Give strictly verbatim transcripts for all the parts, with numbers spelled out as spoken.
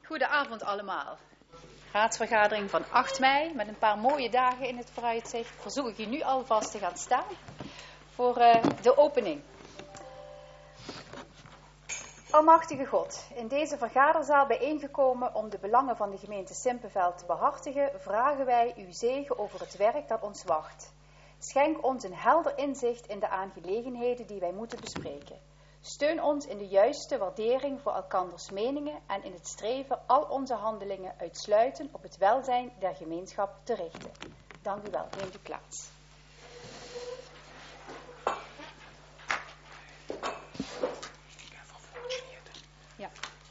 Goedenavond allemaal. Raadsvergadering van acht mei met een paar mooie dagen in het vooruitzicht. Verzoek ik je nu alvast te gaan staan voor uh, de opening. Almachtige God, in deze vergaderzaal bijeengekomen om de belangen van de gemeente Simpelveld te behartigen, vragen wij uw zegen over het werk dat ons wacht. Schenk ons een helder inzicht in de aangelegenheden die wij moeten bespreken. Steun ons in de juiste waardering voor elkanders meningen en in het streven al onze handelingen uitsluitend op het welzijn der gemeenschap te richten. Dank u wel. Neemt u plaats. Ja.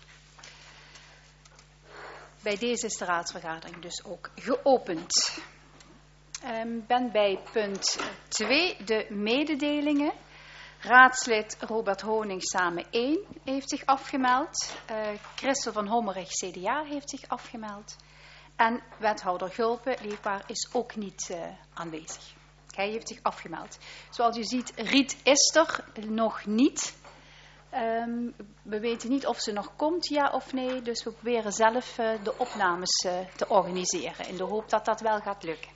Bij deze is de raadsvergadering dus ook geopend. Ik um, ben bij punt twee, de mededelingen. Raadslid Robert Honing samen één heeft zich afgemeld. Uh, Christel van Hommerig C D A heeft zich afgemeld. En wethouder Gulpen Leefbaar is ook niet uh, aanwezig. Hij heeft zich afgemeld. Zoals u ziet, Riet is er nog niet. Um, we weten niet of ze nog komt, ja of nee. Dus we proberen zelf uh, de opnames uh, te organiseren. In de hoop dat dat wel gaat lukken.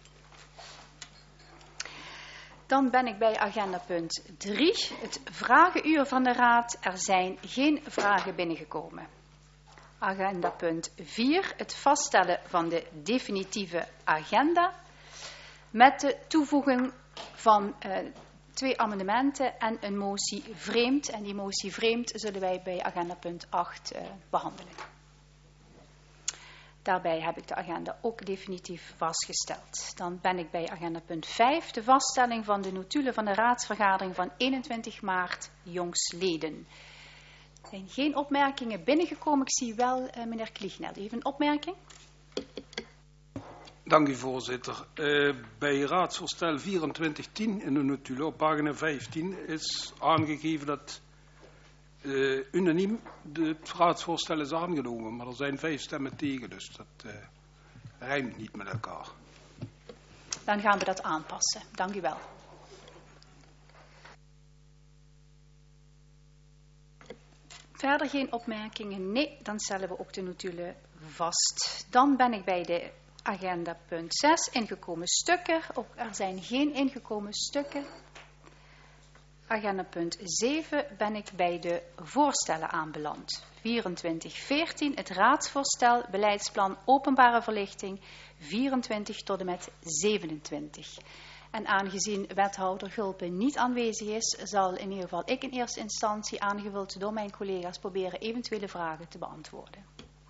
Dan ben ik bij agenda punt drie, het vragenuur van de Raad. Er zijn geen vragen binnengekomen. Agenda punt vier, het vaststellen van de definitieve agenda. Met de toevoeging van uh, twee amendementen en een motie vreemd. En die motie vreemd zullen wij bij agenda punt acht uh, behandelen. Daarbij heb ik de agenda ook definitief vastgesteld. Dan ben ik bij agenda punt vijf, de vaststelling van de notulen van de raadsvergadering van eenentwintig maart jongstleden. Er zijn geen opmerkingen binnengekomen. Ik zie wel uh, meneer Kliegnel. U heeft een opmerking? Dank u, voorzitter. Uh, bij raadsvoorstel vierentwintig tien in de notulen op pagina vijftien is aangegeven dat Uh, unaniem het raadsvoorstel is aangenomen, maar er zijn vijf stemmen tegen, dus dat uh, rijmt niet met elkaar. Dan gaan we dat aanpassen. Dank u wel. Verder geen opmerkingen? Nee, dan stellen we ook de notulen vast. Dan ben ik bij de agenda punt zes, ingekomen stukken. Ook er zijn geen ingekomen stukken. Agenda punt zeven ben ik bij de voorstellen aanbeland. vierentwintig veertien, het raadsvoorstel, beleidsplan openbare verlichting, vierentwintig tot en met zevenentwintig. En aangezien wethouder Gulpen niet aanwezig is, zal in ieder geval ik in eerste instantie, aangevuld door mijn collega's, proberen eventuele vragen te beantwoorden.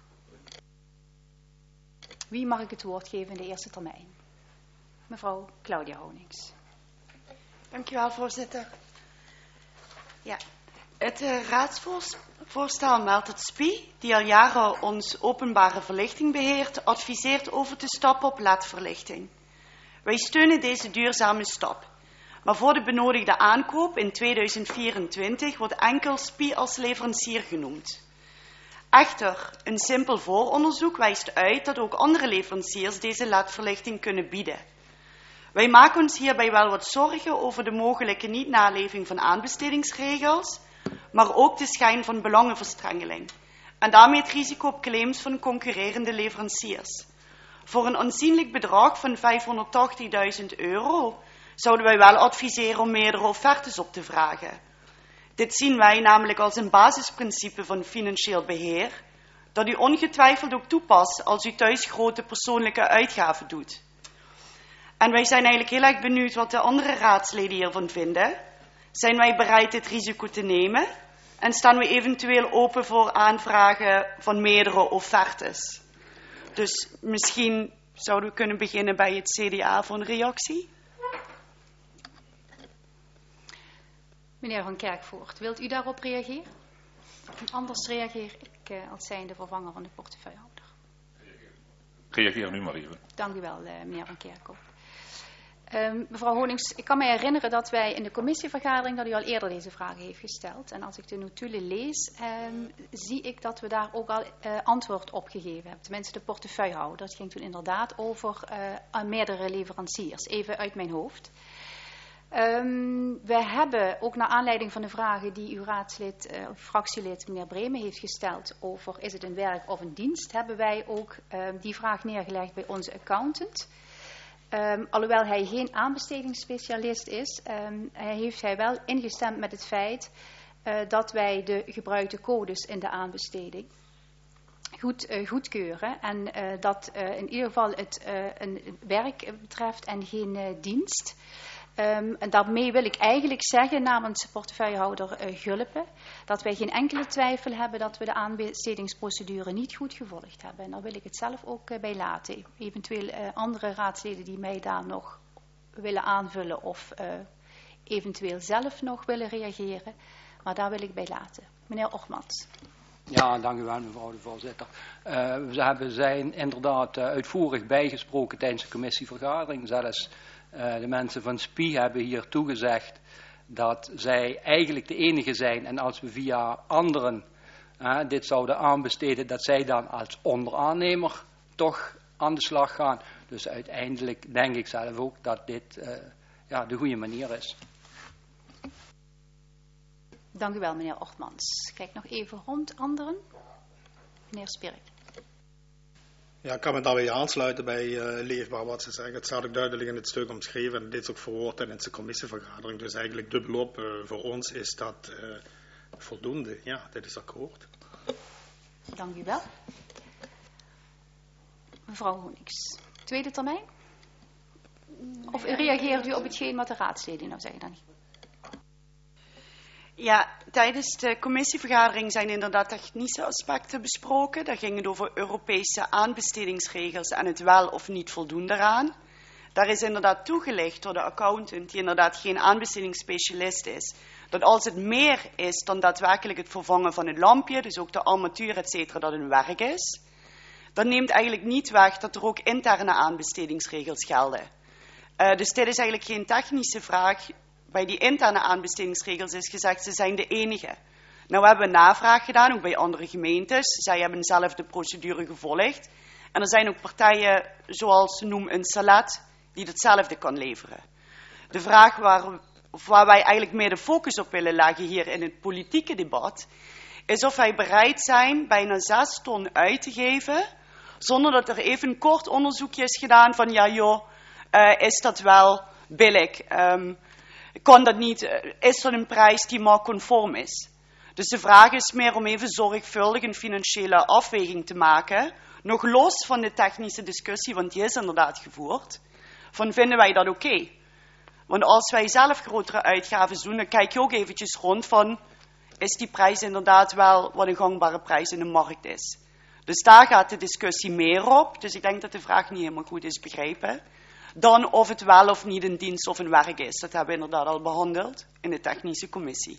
Wie mag ik het woord geven in de eerste termijn? Mevrouw Claudia Honings. Dank u wel, voorzitter. Ja, het uh, raadsvoorstel meldt het S P I, die al jaren ons openbare verlichting beheert, adviseert over te stappen op L E D-verlichting. Wij steunen deze duurzame stap. Maar voor de benodigde aankoop in tweeduizend vierentwintig wordt enkel S P I als leverancier genoemd. Echter, een simpel vooronderzoek wijst uit dat ook andere leveranciers deze L E D-verlichting kunnen bieden. Wij maken ons hierbij wel wat zorgen over de mogelijke niet-naleving van aanbestedingsregels, maar ook de schijn van belangenverstrengeling en daarmee het risico op claims van concurrerende leveranciers. Voor een aanzienlijk bedrag van vijfhonderdtachtigduizend euro zouden wij wel adviseren om meerdere offertes op te vragen. Dit zien wij namelijk als een basisprincipe van financieel beheer, dat u ongetwijfeld ook toepast als u thuis grote persoonlijke uitgaven doet. En wij zijn eigenlijk heel erg benieuwd wat de andere raadsleden hiervan vinden. Zijn wij bereid dit risico te nemen? En staan we eventueel open voor aanvragen van meerdere offertes? Dus misschien zouden we kunnen beginnen bij het C D A voor een reactie. Meneer Van Kerkvoort, wilt u daarop reageren? Anders reageer ik uh, als zijnde vervanger van de portefeuillehouder. Reageer nu maar even. Dank u wel, uh, meneer Van Kerkhoff. Um, mevrouw Honings, ik kan mij herinneren dat wij in de commissievergadering, dat u al eerder deze vragen heeft gesteld. En als ik de notulen lees, um, zie ik dat we daar ook al uh, antwoord op gegeven hebben. Tenminste, de portefeuillehouder. Het ging toen inderdaad over uh, meerdere leveranciers. Even uit mijn hoofd. Um, we hebben, ook naar aanleiding van de vragen die uw raadslid, uh, fractielid meneer Bremen heeft gesteld over is het een werk of een dienst, hebben wij ook um, die vraag neergelegd bij onze accountant. Um, alhoewel hij geen aanbestedingsspecialist is, um, heeft hij wel ingestemd met het feit uh, dat wij de gebruikte codes in de aanbesteding goed uh, goedkeuren. En uh, dat uh, in ieder geval het uh, een werk betreft en geen uh, dienst. Um, en daarmee wil ik eigenlijk zeggen namens portefeuillehouder uh, Gulpen dat wij geen enkele twijfel hebben dat we de aanbestedingsprocedure niet goed gevolgd hebben. En daar wil ik het zelf ook uh, bij laten. Eventueel uh, andere raadsleden die mij daar nog willen aanvullen of uh, eventueel zelf nog willen reageren. Maar daar wil ik bij laten. Meneer Ortmans. Ja, dank u wel mevrouw de voorzitter. Uh, we hebben zijn inderdaad uh, uitvoerig bijgesproken tijdens de commissievergadering. Zelfs uh, de mensen van S P I hebben hier toegezegd dat zij eigenlijk de enige zijn. En als we via anderen uh, dit zouden aanbesteden, dat zij dan als onderaannemer toch aan de slag gaan. Dus uiteindelijk denk ik zelf ook dat dit uh, ja, de goede manier is. Dank u wel, meneer Ortmans. Kijk nog even rond. Anderen? Meneer Spierik. Ja, ik kan me daar weer aansluiten bij uh, leefbaar wat ze zeggen. Het staat ook duidelijk in het stuk omschreven en dit is ook verwoord in de commissievergadering. Dus eigenlijk de beloop uh, voor ons is dat uh, voldoende. Ja, dit is akkoord. Dank u wel. Mevrouw Honings. Tweede termijn? Of reageert u op hetgeen wat de raadsleden nou zeggen dan niet? Ja, tijdens de commissievergadering zijn inderdaad technische aspecten besproken. Daar ging het over Europese aanbestedingsregels en het wel of niet voldoen daaraan. Daar is inderdaad toegelicht door de accountant, die inderdaad geen aanbestedingsspecialist is, dat als het meer is dan daadwerkelijk het vervangen van een lampje, dus ook de armatuur, et cetera, dat een werk is, dan neemt eigenlijk niet weg dat er ook interne aanbestedingsregels gelden. Uh, dus dit is eigenlijk geen technische vraag. Bij die interne aanbestedingsregels is gezegd, ze zijn de enige. Nou hebben we navraag gedaan, ook bij andere gemeentes. Zij hebben zelf de procedure gevolgd. En er zijn ook partijen, zoals noem een Salet, die hetzelfde kan leveren. De vraag waar, waar wij eigenlijk meer de focus op willen leggen hier in het politieke debat, is of wij bereid zijn bijna zes ton uit te geven, zonder dat er even een kort onderzoekje is gedaan van, ja joh, uh, is dat wel billig? Um, Kan dat niet, is dat een prijs die marktconform is? Dus de vraag is meer om even zorgvuldig een financiële afweging te maken, nog los van de technische discussie, want die is inderdaad gevoerd, van vinden wij dat oké? Okay? Want als wij zelf grotere uitgaven doen, dan kijk je ook eventjes rond van, is die prijs inderdaad wel wat een gangbare prijs in de markt is? Dus daar gaat de discussie meer op, dus ik denk dat de vraag niet helemaal goed is begrepen. Dan of het wel of niet een dienst of een werk is. Dat hebben we inderdaad al behandeld in de technische commissie.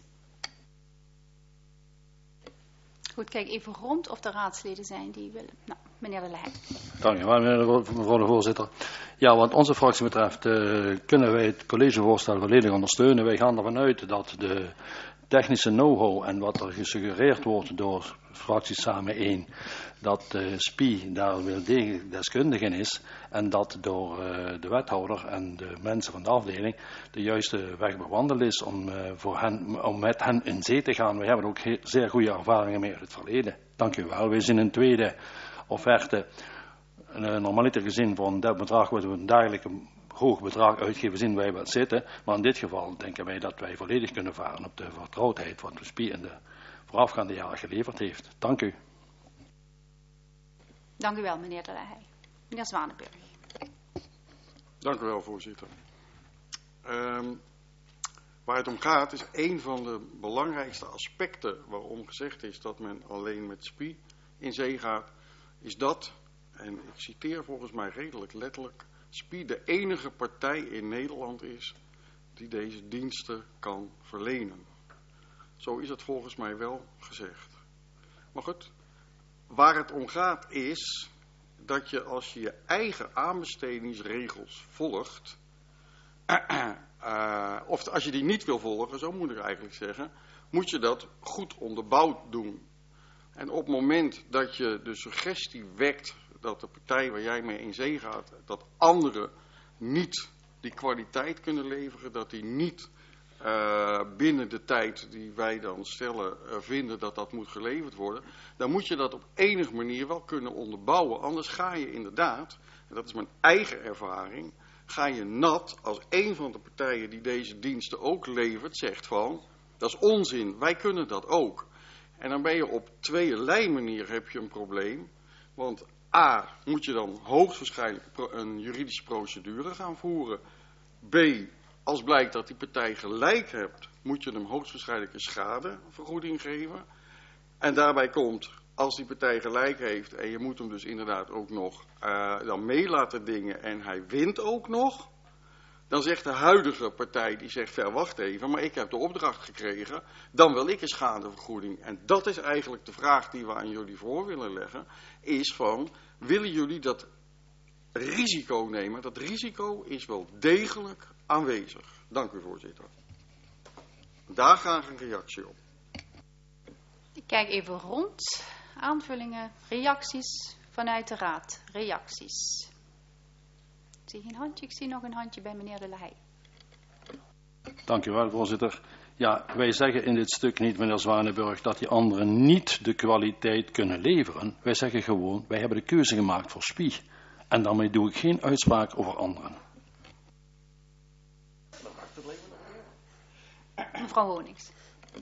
Goed, kijk even rond of er raadsleden zijn die willen. Nou, meneer De Leij. Dank u wel, mevrouw de voorzitter. Ja, wat onze fractie betreft uh, kunnen wij het collegevoorstel volledig ondersteunen. Wij gaan ervan uit dat de technische know-how en wat er gesuggereerd wordt door fracties samen één, dat de S P I daar wel degelijk deskundig in is en dat door uh, de wethouder en de mensen van de afdeling de juiste weg bewandeld is om, uh, voor hen, om met hen in zee te gaan. We hebben ook he- zeer goede ervaringen mee uit het verleden. Dank u wel. Wij zien een tweede offerte, uh, normaliter gezien voor een bedrag wat we een dergelijke hoog bedrag uitgeven, zien wij wat zitten. Maar in dit geval denken wij dat wij volledig kunnen varen op de vertrouwdheid wat de S P I in de voorafgaande jaren geleverd heeft. Dank u. Dank u wel, meneer De Leij. Meneer Zwanenburg. Dank u wel, voorzitter. Um, waar het om gaat is een van de belangrijkste aspecten waarom gezegd is dat men alleen met S P I in zee gaat, is dat, en ik citeer volgens mij redelijk letterlijk, S P I de enige partij in Nederland is die deze diensten kan verlenen. Zo is het volgens mij wel gezegd. Maar goed, waar het om gaat is dat je als je je eigen aanbestedingsregels volgt, uh, of als je die niet wil volgen, zo moet ik eigenlijk zeggen, moet je dat goed onderbouwd doen. En op het moment dat je de suggestie wekt dat de partij waar jij mee in zee gaat, dat anderen niet die kwaliteit kunnen leveren, dat die niet uh, binnen de tijd die wij dan stellen uh, vinden dat dat moet geleverd worden, dan moet je dat op enige manier wel kunnen onderbouwen. Anders ga je inderdaad, en dat is mijn eigen ervaring, ga je nat als een van de partijen die deze diensten ook levert, zegt van, dat is onzin, wij kunnen dat ook. En dan ben je op tweeërlei manier heb je een probleem, want A, moet je dan hoogstwaarschijnlijk een juridische procedure gaan voeren. B, als blijkt dat die partij gelijk hebt, moet je hem hoogstwaarschijnlijk een schadevergoeding geven. En daarbij komt, als die partij gelijk heeft en je moet hem dus inderdaad ook nog uh, dan mee laten dingen en hij wint ook nog, dan zegt de huidige partij, die zegt, ver wacht even, maar ik heb de opdracht gekregen, dan wil ik een schadevergoeding. En dat is eigenlijk de vraag die we aan jullie voor willen leggen, is van, willen jullie dat risico nemen? Dat risico is wel degelijk aanwezig. Dank u, voorzitter. Daar graag een reactie op. Ik kijk even rond. Aanvullingen, reacties vanuit de raad. Reacties. Ik zie geen handje, ik zie nog een handje bij meneer De Lahaye. Dank u wel, voorzitter. Ja, wij zeggen in dit stuk niet, meneer Zwanenburg, dat die anderen niet de kwaliteit kunnen leveren. Wij zeggen gewoon, wij hebben de keuze gemaakt voor S P I. En daarmee doe ik geen uitspraak over anderen. Mevrouw Honings.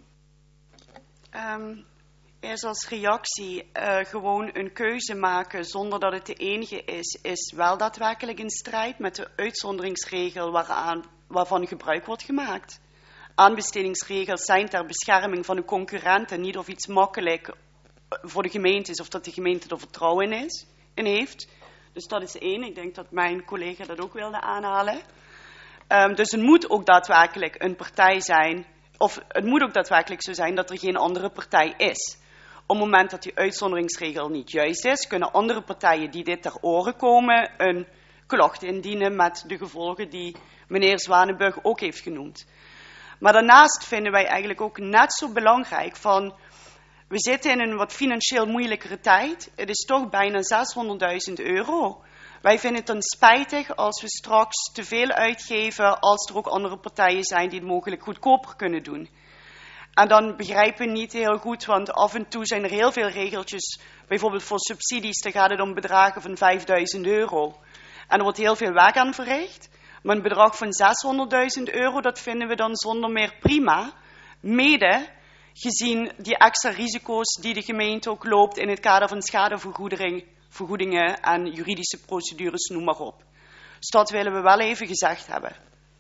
Um, eerst als reactie, uh, gewoon een keuze maken zonder dat het de enige is, is wel daadwerkelijk in strijd met de uitzonderingsregel waaraan, waarvan gebruik wordt gemaakt. Aanbestedingsregels zijn ter bescherming van de concurrent en niet of iets makkelijk voor de gemeente is of dat de gemeente er vertrouwen in, is, in heeft. Dus dat is één. Ik denk dat mijn collega dat ook wilde aanhalen. Um, dus het moet ook daadwerkelijk een partij zijn, of het moet ook daadwerkelijk zo zijn dat er geen andere partij is. Op het moment dat die uitzonderingsregel niet juist is, kunnen andere partijen die dit ter oren komen een klacht indienen met de gevolgen die meneer Zwanenburg ook heeft genoemd. Maar daarnaast vinden wij eigenlijk ook net zo belangrijk van, we zitten in een wat financieel moeilijkere tijd. Het is toch bijna zeshonderdduizend euro. Wij vinden het dan spijtig als we straks te veel uitgeven als er ook andere partijen zijn die het mogelijk goedkoper kunnen doen. En dan begrijpen we niet heel goed, want af en toe zijn er heel veel regeltjes, bijvoorbeeld voor subsidies, dan gaat het om bedragen van vijfduizend euro. En er wordt heel veel werk aan verricht. Maar een bedrag van zeshonderdduizend euro, dat vinden we dan zonder meer prima. Mede gezien die extra risico's die de gemeente ook loopt in het kader van schadevergoedingen en juridische procedures, noem maar op. Dus dat willen we wel even gezegd hebben.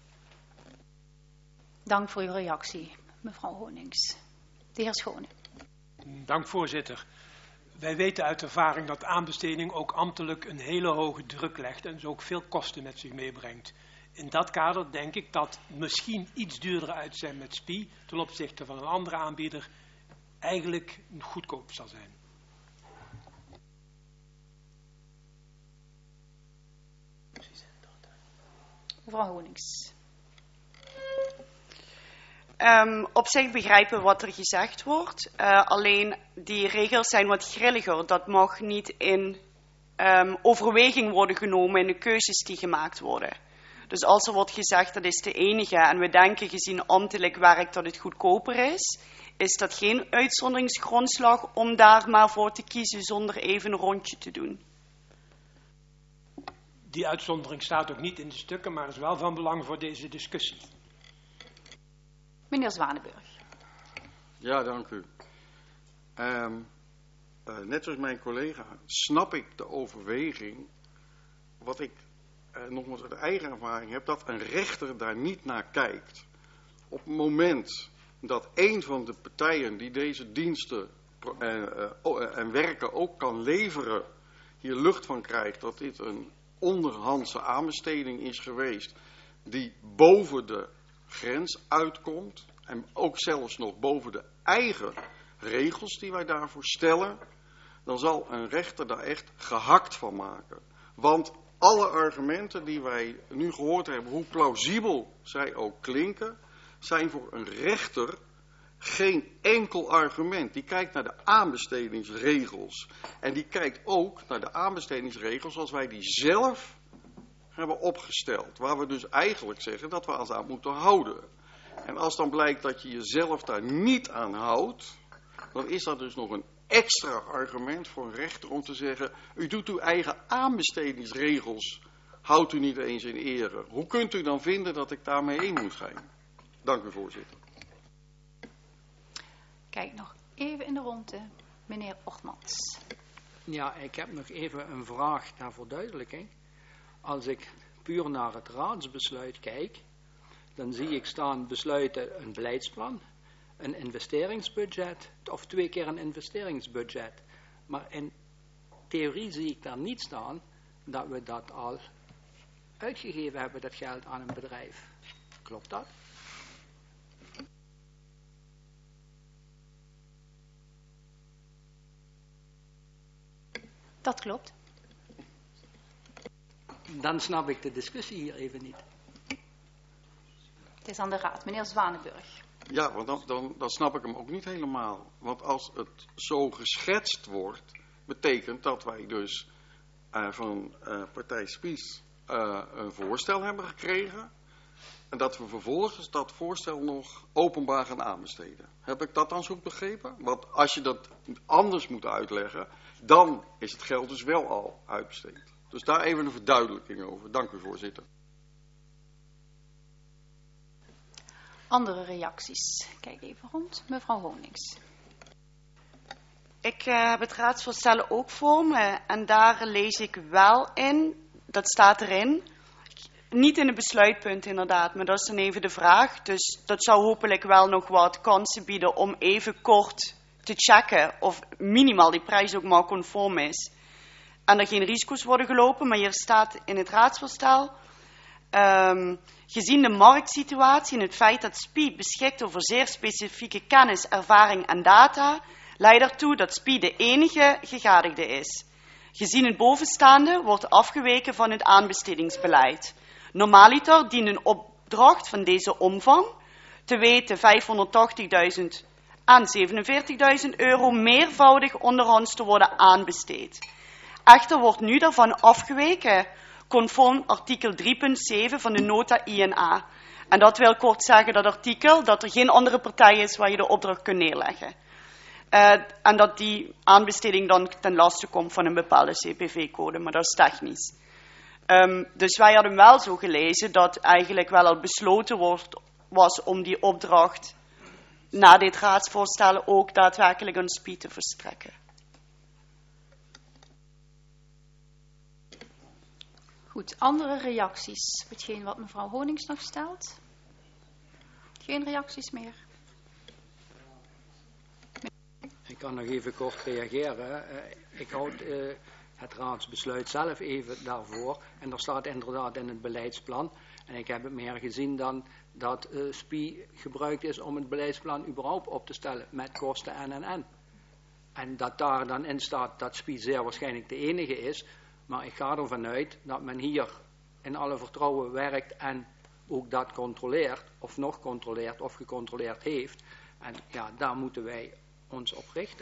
Dank voor uw reactie, mevrouw Honings. De heer Schone. Dank, voorzitter. Wij weten uit ervaring dat aanbesteding ook ambtelijk een hele hoge druk legt en dus ook veel kosten met zich meebrengt. In dat kader denk ik dat misschien iets duurder uit zijn met S P I ten opzichte van een andere aanbieder eigenlijk goedkoop zal zijn. Mevrouw Honings. Um, op zich begrijpen wat er gezegd wordt. Uh, alleen die regels zijn wat grilliger. Dat mag niet in um, overweging worden genomen in de keuzes die gemaakt worden. Dus als er wordt gezegd dat is de enige en we denken gezien ambtelijk werk dat het goedkoper is, is dat geen uitzonderingsgrondslag om daar maar voor te kiezen zonder even een rondje te doen. Die uitzondering staat ook niet in de stukken, maar is wel van belang voor deze discussie. Meneer Zwanenburg. Ja, dank u. Um, uh, net zoals mijn collega snap ik de overweging, wat ik uh, nogmaals uit eigen ervaring heb, dat een rechter daar niet naar kijkt. Op het moment dat een van de partijen die deze diensten uh, uh, en werken ook kan leveren, hier lucht van krijgt dat dit een onderhandse aanbesteding is geweest die boven de grens uitkomt en ook zelfs nog boven de eigen regels die wij daarvoor stellen, dan zal een rechter daar echt gehakt van maken. Want alle argumenten die wij nu gehoord hebben, hoe plausibel zij ook klinken, zijn voor een rechter geen enkel argument. Die kijkt naar de aanbestedingsregels. En die kijkt ook naar de aanbestedingsregels als wij die zelf hebben opgesteld. Waar we dus eigenlijk zeggen dat we ons aan moeten houden. En als dan blijkt dat je jezelf daar niet aan houdt, dan is dat dus nog een extra argument voor een rechter om te zeggen, u doet uw eigen aanbestedingsregels, houdt u niet eens in ere. Hoe kunt u dan vinden dat ik daarmee in moet gaan? Dank u, voorzitter. Kijk nog even in de ronde. Meneer Ochtmans. Ja, ik heb nog even een vraag ter verduidelijking. Als ik puur naar het raadsbesluit kijk, dan zie ik staan besluiten een beleidsplan, een investeringsbudget of twee keer een investeringsbudget. Maar in theorie zie ik daar niet staan dat we dat al uitgegeven hebben, dat geld aan een bedrijf. Klopt dat? Dat klopt. Dan snap ik de discussie hier even niet. Het is aan de raad. Meneer Zwanenburg. Ja, want dan, dan, dan snap ik hem ook niet helemaal. Want als het zo geschetst wordt, betekent dat wij dus uh, van uh, partij Spies uh, een voorstel hebben gekregen. En dat we vervolgens dat voorstel nog openbaar gaan aanbesteden. Heb ik dat dan zo begrepen? Want als je dat anders moet uitleggen, dan is het geld dus wel al uitbesteed. Dus daar even een verduidelijking over. Dank u, voorzitter. Andere reacties. Kijk even rond. Mevrouw Honings. Ik uh, heb het raadsvoorstel ook voor me en daar lees ik wel in, dat staat erin, niet in de besluitpunten inderdaad, maar dat is dan even de vraag. Dus dat zou hopelijk wel nog wat kansen bieden om even kort te checken of minimaal die prijs ook maar conform is. En er geen risico's worden gelopen, maar hier staat in het raadsvoorstel, um, gezien de marktsituatie en het feit dat S P I beschikt over zeer specifieke kennis, ervaring en data, leidt ertoe dat S P I de enige gegadigde is. Gezien het bovenstaande wordt afgeweken van het aanbestedingsbeleid. Normaliter dient een opdracht van deze omvang, te weten vijfhonderdtachtigduizend en zevenenveertigduizend euro, meervoudig onderhands te worden aanbesteed. Echter wordt nu daarvan afgeweken, conform artikel drie punt zeven van de nota I N A. En dat wil kort zeggen, dat artikel, dat er geen andere partij is waar je de opdracht kunt neerleggen. Uh, en dat die aanbesteding dan ten laste komt van een bepaalde C P V-code, maar dat is technisch. Um, dus wij hadden wel zo gelezen dat eigenlijk wel al besloten wordt, was om die opdracht na dit raadsvoorstel ook daadwerkelijk een S P I te verstrekken. Goed, andere reacties op hetgeen wat mevrouw Honings nog stelt? Geen reacties meer? Ik kan nog even kort reageren. Uh, ik houd uh, het raadsbesluit zelf even daarvoor. En er staat inderdaad in het beleidsplan. En ik heb het meer gezien dan dat uh, S P I gebruikt is om het beleidsplan überhaupt op te stellen met kosten N en N. En dat daar dan in staat dat S P I zeer waarschijnlijk de enige is. Maar ik ga ervan uit dat men hier in alle vertrouwen werkt en ook dat controleert. Of nog controleert of gecontroleerd heeft. En ja, daar moeten wij ons op richten.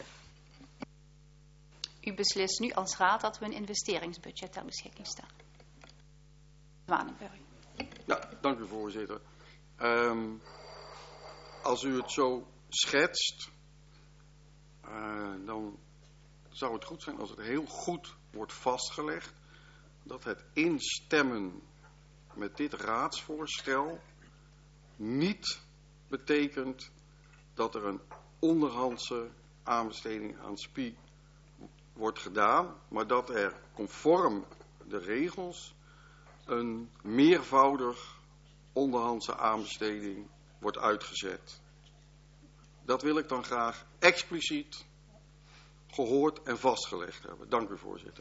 U beslist nu als raad dat we een investeringsbudget ter beschikking stellen. Zwanenburg. Ja, dank u, voorzitter. Um, als u het zo schetst, uh, dan zou het goed zijn als het heel goed wordt vastgelegd dat het instemmen met dit raadsvoorstel niet betekent dat er een onderhandse aanbesteding aan S P I wordt gedaan, maar dat er conform de regels een meervoudig onderhandse aanbesteding wordt uitgezet. Dat wil ik dan graag expliciet gehoord en vastgelegd hebben. Dank u, voorzitter.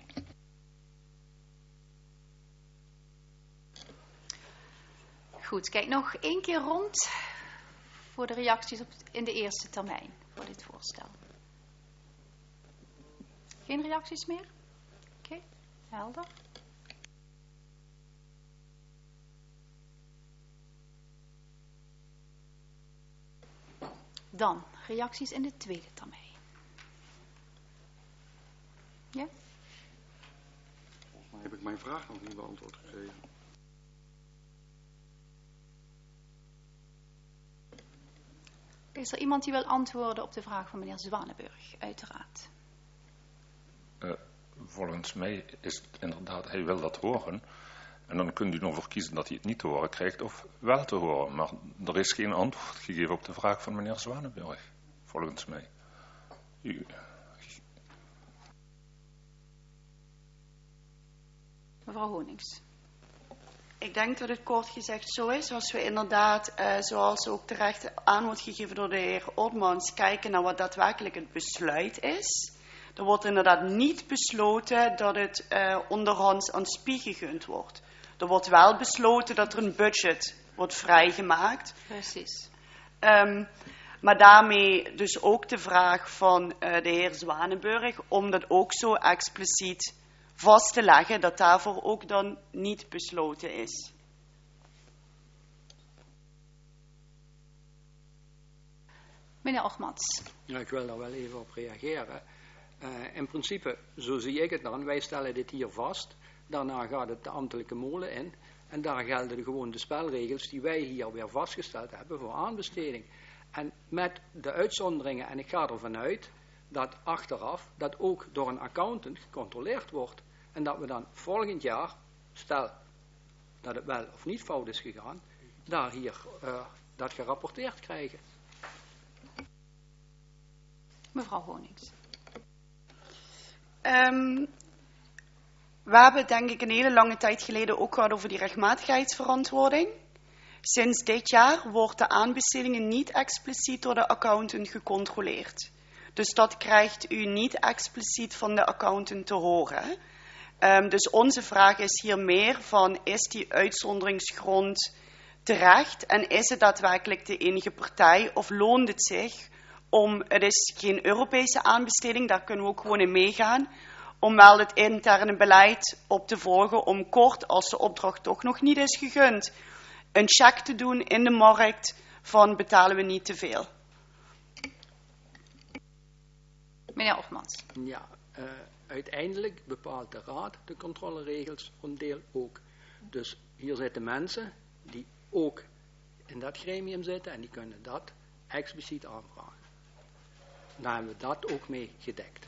Goed, kijk nog één keer rond voor de reacties op, in de eerste termijn voor dit voorstel. Geen reacties meer? Oké, okay, helder. Dan reacties in de tweede termijn. Ja? Maar heb ik mijn vraag nog niet beantwoord gegeven? Is er iemand die wil antwoorden op de vraag van meneer Zwanenburg, uiteraard? Uh, volgens mij is het inderdaad, hij wil dat horen. En dan kunt u ervoor kiezen dat hij het niet te horen krijgt of wel te horen. Maar er is geen antwoord gegeven op de vraag van meneer Zwanenburg, volgens mij. U... Mevrouw Honings. Ik denk dat het kort gezegd zo is, als we inderdaad, uh, zoals ook terecht aan wordt gegeven door de heer Otmans, kijken naar wat daadwerkelijk het besluit is. Er wordt inderdaad niet besloten dat het uh, onderhands aan S P I gegund wordt. Er wordt wel besloten dat er een budget wordt vrijgemaakt. Precies. Um, maar daarmee dus ook de vraag van uh, de heer Zwanenburg, om dat ook zo expliciet vast te leggen, dat daarvoor ook dan niet besloten is. Meneer Ochmans. Ja, ik wil daar wel even op reageren. Uh, in principe, zo zie ik het dan, wij stellen dit hier vast. Daarna gaat het de ambtelijke molen in. En daar gelden gewoon de spelregels die wij hier weer vastgesteld hebben voor aanbesteding. En met de uitzonderingen, en ik ga ervan uit dat achteraf dat ook door een accountant gecontroleerd wordt. En dat we dan volgend jaar, stel dat het wel of niet fout is gegaan, daar hier uh, dat gerapporteerd krijgen. Mevrouw Honings. Um, we hebben denk ik een hele lange tijd geleden ook gehad over die rechtmatigheidsverantwoording. Sinds dit jaar wordt de aanbestedingen niet expliciet door de accountant gecontroleerd. Dus dat krijgt u niet expliciet van de accountant te horen. Um, dus onze vraag is hier meer van, is die uitzonderingsgrond terecht? En is het daadwerkelijk de enige partij? Of loont het zich om, het is geen Europese aanbesteding, daar kunnen we ook gewoon in meegaan, om wel het interne beleid op te volgen, om kort, als de opdracht toch nog niet is gegund, een check te doen in de markt van betalen we niet te veel. Meneer Ochmans. Ja, uh, uiteindelijk bepaalt de raad de controleregels voor een deel ook. Dus hier zitten mensen die ook in dat gremium zitten en die kunnen dat expliciet aanvragen. Daar hebben we dat ook mee gedekt.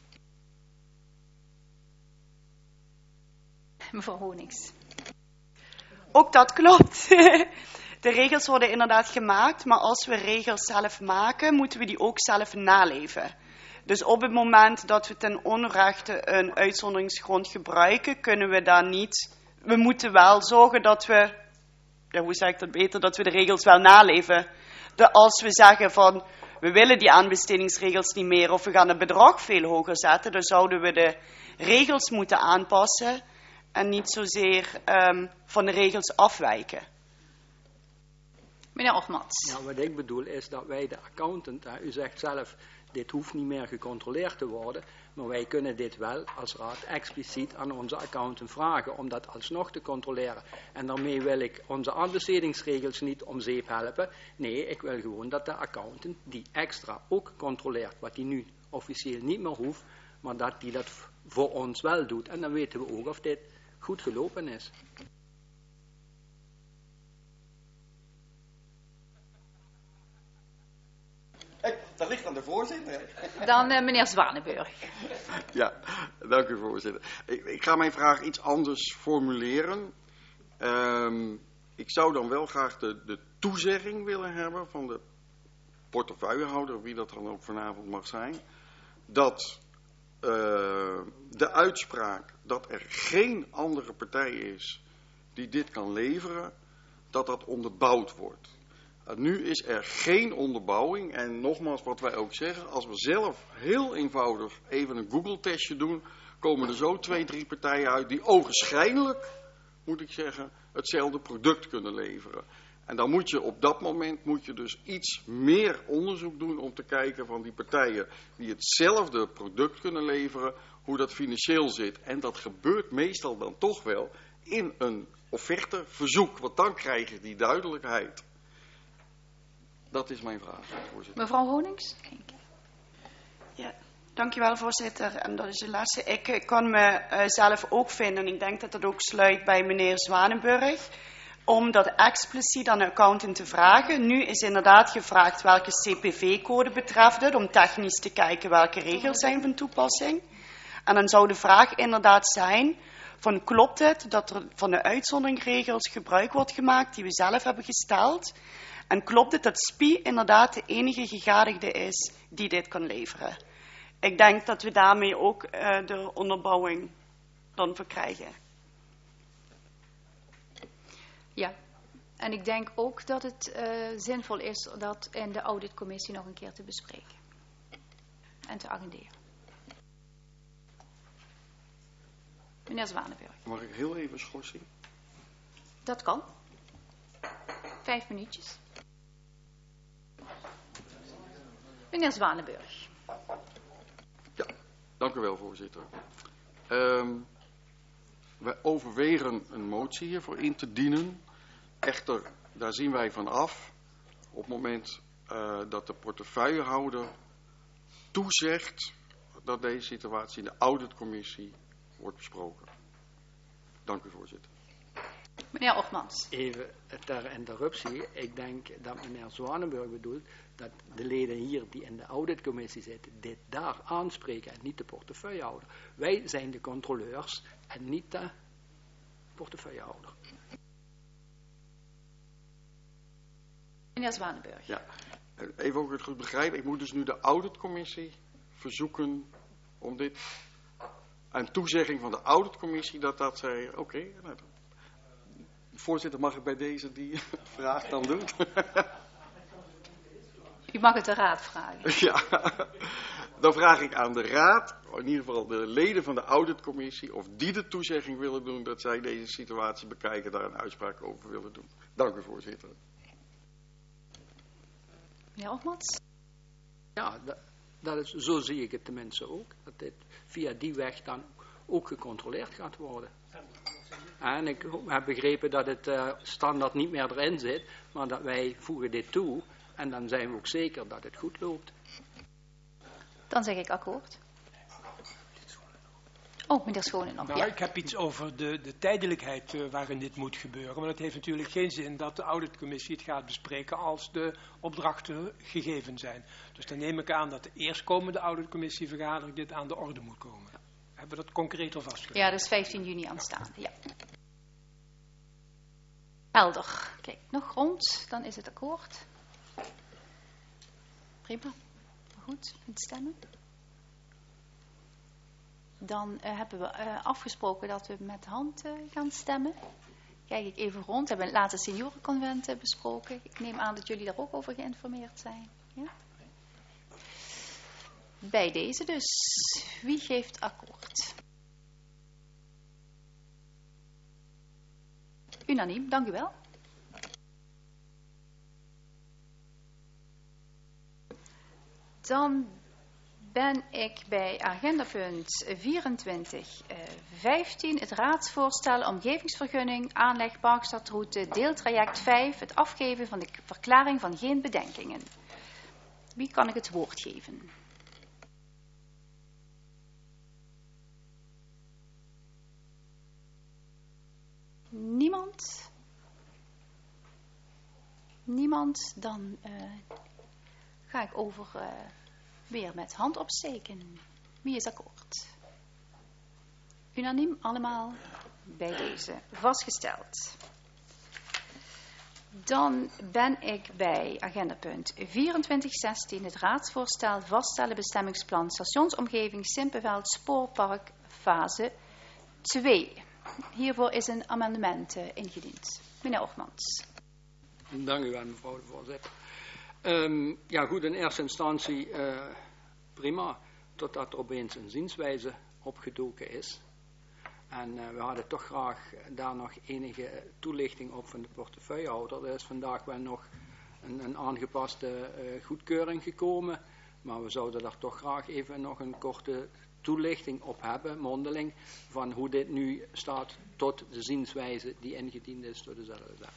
Mevrouw Honings. Ook dat klopt. De regels worden inderdaad gemaakt, maar als we regels zelf maken, moeten we die ook zelf naleven. Dus op het moment dat we ten onrechte een uitzonderingsgrond gebruiken, kunnen we daar niet... We moeten wel zorgen dat we... Ja, hoe zeg ik dat beter? Dat we de regels wel naleven. De, als we zeggen van, we willen die aanbestedingsregels niet meer of we gaan het bedrag veel hoger zetten, dan zouden we de regels moeten aanpassen en niet zozeer um, van de regels afwijken. Meneer Ochmans. Ja, wat ik bedoel is dat wij de accountant, hè, u zegt zelf, dit hoeft niet meer gecontroleerd te worden, maar wij kunnen dit wel als raad expliciet aan onze accountant vragen om dat alsnog te controleren. En daarmee wil ik onze aanbestedingsregels niet om zeep helpen. Nee, ik wil gewoon dat de accountant die extra ook controleert, wat die nu officieel niet meer hoeft, maar dat die dat voor ons wel doet. En dan weten we ook of dit goed gelopen is. Dat ligt aan de voorzitter. Dan uh, meneer Zwanenburg. Ja, dank u voorzitter. Ik, ik ga mijn vraag iets anders formuleren. Um, ik zou dan wel graag de, de toezegging willen hebben van de portefeuillehouder, wie dat dan ook vanavond mag zijn, dat uh, de uitspraak dat er geen andere partij is die dit kan leveren, dat dat onderbouwd wordt. Nu is er geen onderbouwing en nogmaals wat wij ook zeggen, als we zelf heel eenvoudig even een Google-testje doen, komen er zo twee, drie partijen uit die ogenschijnlijk, moet ik zeggen, hetzelfde product kunnen leveren. En dan moet je op dat moment moet je dus iets meer onderzoek doen om te kijken van die partijen die hetzelfde product kunnen leveren, hoe dat financieel zit. En dat gebeurt meestal dan toch wel in een offerteverzoek, want dan krijg je die duidelijkheid. Dat is mijn vraag, voorzitter. Mevrouw Honings. Ja, Dankjewel, voorzitter. En dat is de laatste. Ik uh, kan me uh, zelf ook vinden, en ik denk dat dat ook sluit bij meneer Zwanenburg, om dat expliciet aan de accountant te vragen. Nu is inderdaad gevraagd welke C P V-code betreft het, om technisch te kijken welke regels zijn van toepassing. En dan zou de vraag inderdaad zijn, van klopt het dat er van de uitzonderingsregels gebruik wordt gemaakt die we zelf hebben gesteld? En klopt het dat S P I inderdaad de enige gegadigde is die dit kan leveren? Ik denk dat we daarmee ook uh, de onderbouwing dan verkrijgen. Ja, en ik denk ook dat het uh, zinvol is dat in de auditcommissie nog een keer te bespreken en te agenderen. Meneer Zwanenburg. Mag ik heel even schorsen? Dat kan. Vijf minuutjes. Meneer Zwanenburg. Ja, dank u wel, voorzitter. Um, wij overwegen een motie hiervoor in te dienen. Echter, daar zien wij van af op het moment uh, dat de portefeuillehouder toezegt dat deze situatie in de auditcommissie wordt besproken. Dank u, voorzitter. Meneer Ogmans. Even ter interruptie. Ik denk dat meneer Zwanenburg bedoelt dat de leden hier die in de auditcommissie zitten dit daar aanspreken en niet de portefeuillehouder. Wij zijn de controleurs en niet de portefeuillehouder. Meneer Zwanenburg. Ja, even ook het goed begrijpen. Ik moet dus nu de auditcommissie verzoeken om dit, een toezegging van de auditcommissie dat dat zij, oké, okay, nou, voorzitter, mag ik bij deze die vraag dan doen? U mag het de raad vragen. Ja, dan vraag ik aan de raad, in ieder geval de leden van de auditcommissie, of die de toezegging willen doen dat zij deze situatie bekijken, daar een uitspraak over willen doen. Dank u, voorzitter. Meneer Ogmans? Ja, dat, dat is, zo zie ik het tenminste ook. Dat dit via die weg dan ook gecontroleerd gaat worden. En ik heb begrepen dat het uh, standaard niet meer erin zit, maar dat wij voegen dit toe en dan zijn we ook zeker dat het goed loopt. Dan zeg ik akkoord. Oh, meneer Schoonen nog. Nou, ja. Ik heb iets over de, de tijdelijkheid uh, waarin dit moet gebeuren. Maar het heeft natuurlijk geen zin dat de auditcommissie het gaat bespreken als de opdrachten gegeven zijn. Dus dan neem ik aan dat de eerstkomende auditcommissievergadering dit aan de orde moet komen. Hebben we dat concreter vastgelegd? Ja, dat is vijftien juni aanstaande. Ja. Helder. Kijk, nog rond, dan is het akkoord. Prima. Goed, met stemmen. Dan uh, hebben we uh, afgesproken dat we met hand uh, gaan stemmen. Kijk ik even rond. We hebben het laatste seniorenconvent uh, besproken. Ik neem aan dat jullie daar ook over geïnformeerd zijn. Ja? Bij deze dus. Wie geeft akkoord? Unaniem, dank u wel. Dan ben ik bij agendapunt vierentwintig vijftien, het raadsvoorstel omgevingsvergunning, aanleg Parkstadroute, deeltraject vijf, het afgeven van de verklaring van geen bedenkingen. Wie kan ik het woord geven? Niemand? Niemand? Dan uh, ga ik over uh, weer met hand opsteken. Wie is akkoord? Unaniem allemaal bij deze vastgesteld. Dan ben ik bij agendapunt vierentwintig zestien, het raadsvoorstel vaststellen bestemmingsplan stationsomgeving Simpelveld Spoorpark fase twee. Hiervoor is een amendement uh, ingediend. Meneer Ogmans. Dank u wel, mevrouw de voorzitter. Um, ja goed, in eerste instantie uh, prima, totdat er opeens een zienswijze opgedoken is. En uh, we hadden toch graag daar nog enige toelichting op van de portefeuillehouder. Er is vandaag wel nog een, een aangepaste uh, goedkeuring gekomen, maar we zouden daar toch graag even nog een korte toelichting op hebben, mondeling, van hoe dit nu staat tot de zienswijze die ingediend is door dezelfde zaak.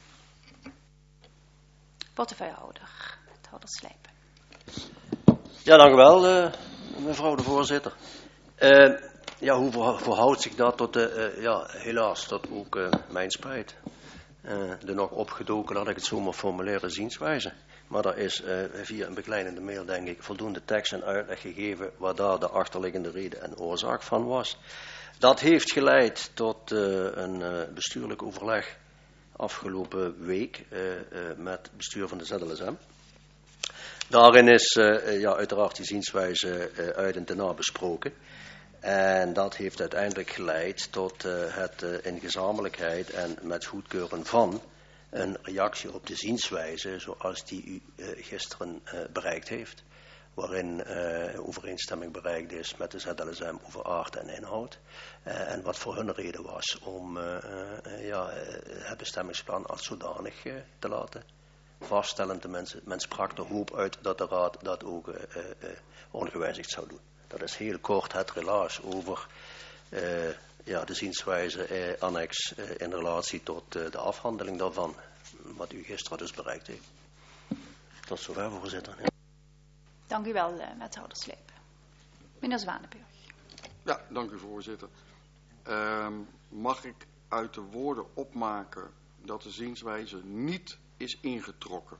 Portefeuillehouder, het houder Slijpen. Ja, dank u wel, uh, Mevrouw de voorzitter. Uh, ja, hoe verhoudt zich dat tot de, uh, ja, helaas, tot ook uh, mijn spijt. Uh, de nog opgedoken, laat ik het zo maar formuleren, zienswijze. Maar daar is uh, via een begeleidende mail, denk ik, voldoende tekst en uitleg gegeven waar daar de achterliggende reden en oorzaak van was. Dat heeft geleid tot uh, een uh, bestuurlijk overleg afgelopen week uh, uh, met het bestuur van de Z L S M. Daarin is uh, ja, uiteraard die zienswijze uh, uit en ten na besproken. En dat heeft uiteindelijk geleid tot uh, het uh, in gezamenlijkheid en met goedkeuren van een reactie op de zienswijze zoals die u uh, gisteren uh, bereikt heeft. Waarin uh, overeenstemming bereikt is met de Z L S M over aard en inhoud. Uh, en wat voor hun reden was om uh, uh, ja, het bestemmingsplan als zodanig uh, te laten vaststellen. De mensen, men sprak de hoop uit dat de Raad dat ook uh, uh, ongewijzigd zou doen. Dat is heel kort het relaas over uh, ja, de zienswijze uh, annex uh, in relatie tot uh, de afhandeling daarvan. Wat u gisteren dus bereikt heeft. Tot zover, voorzitter. Ja. Dank u wel, uh, wethouder Sleep. Meneer Zwanenburg. Ja, dank u, voorzitter. Uh, mag ik uit de woorden opmaken dat de zienswijze niet is ingetrokken?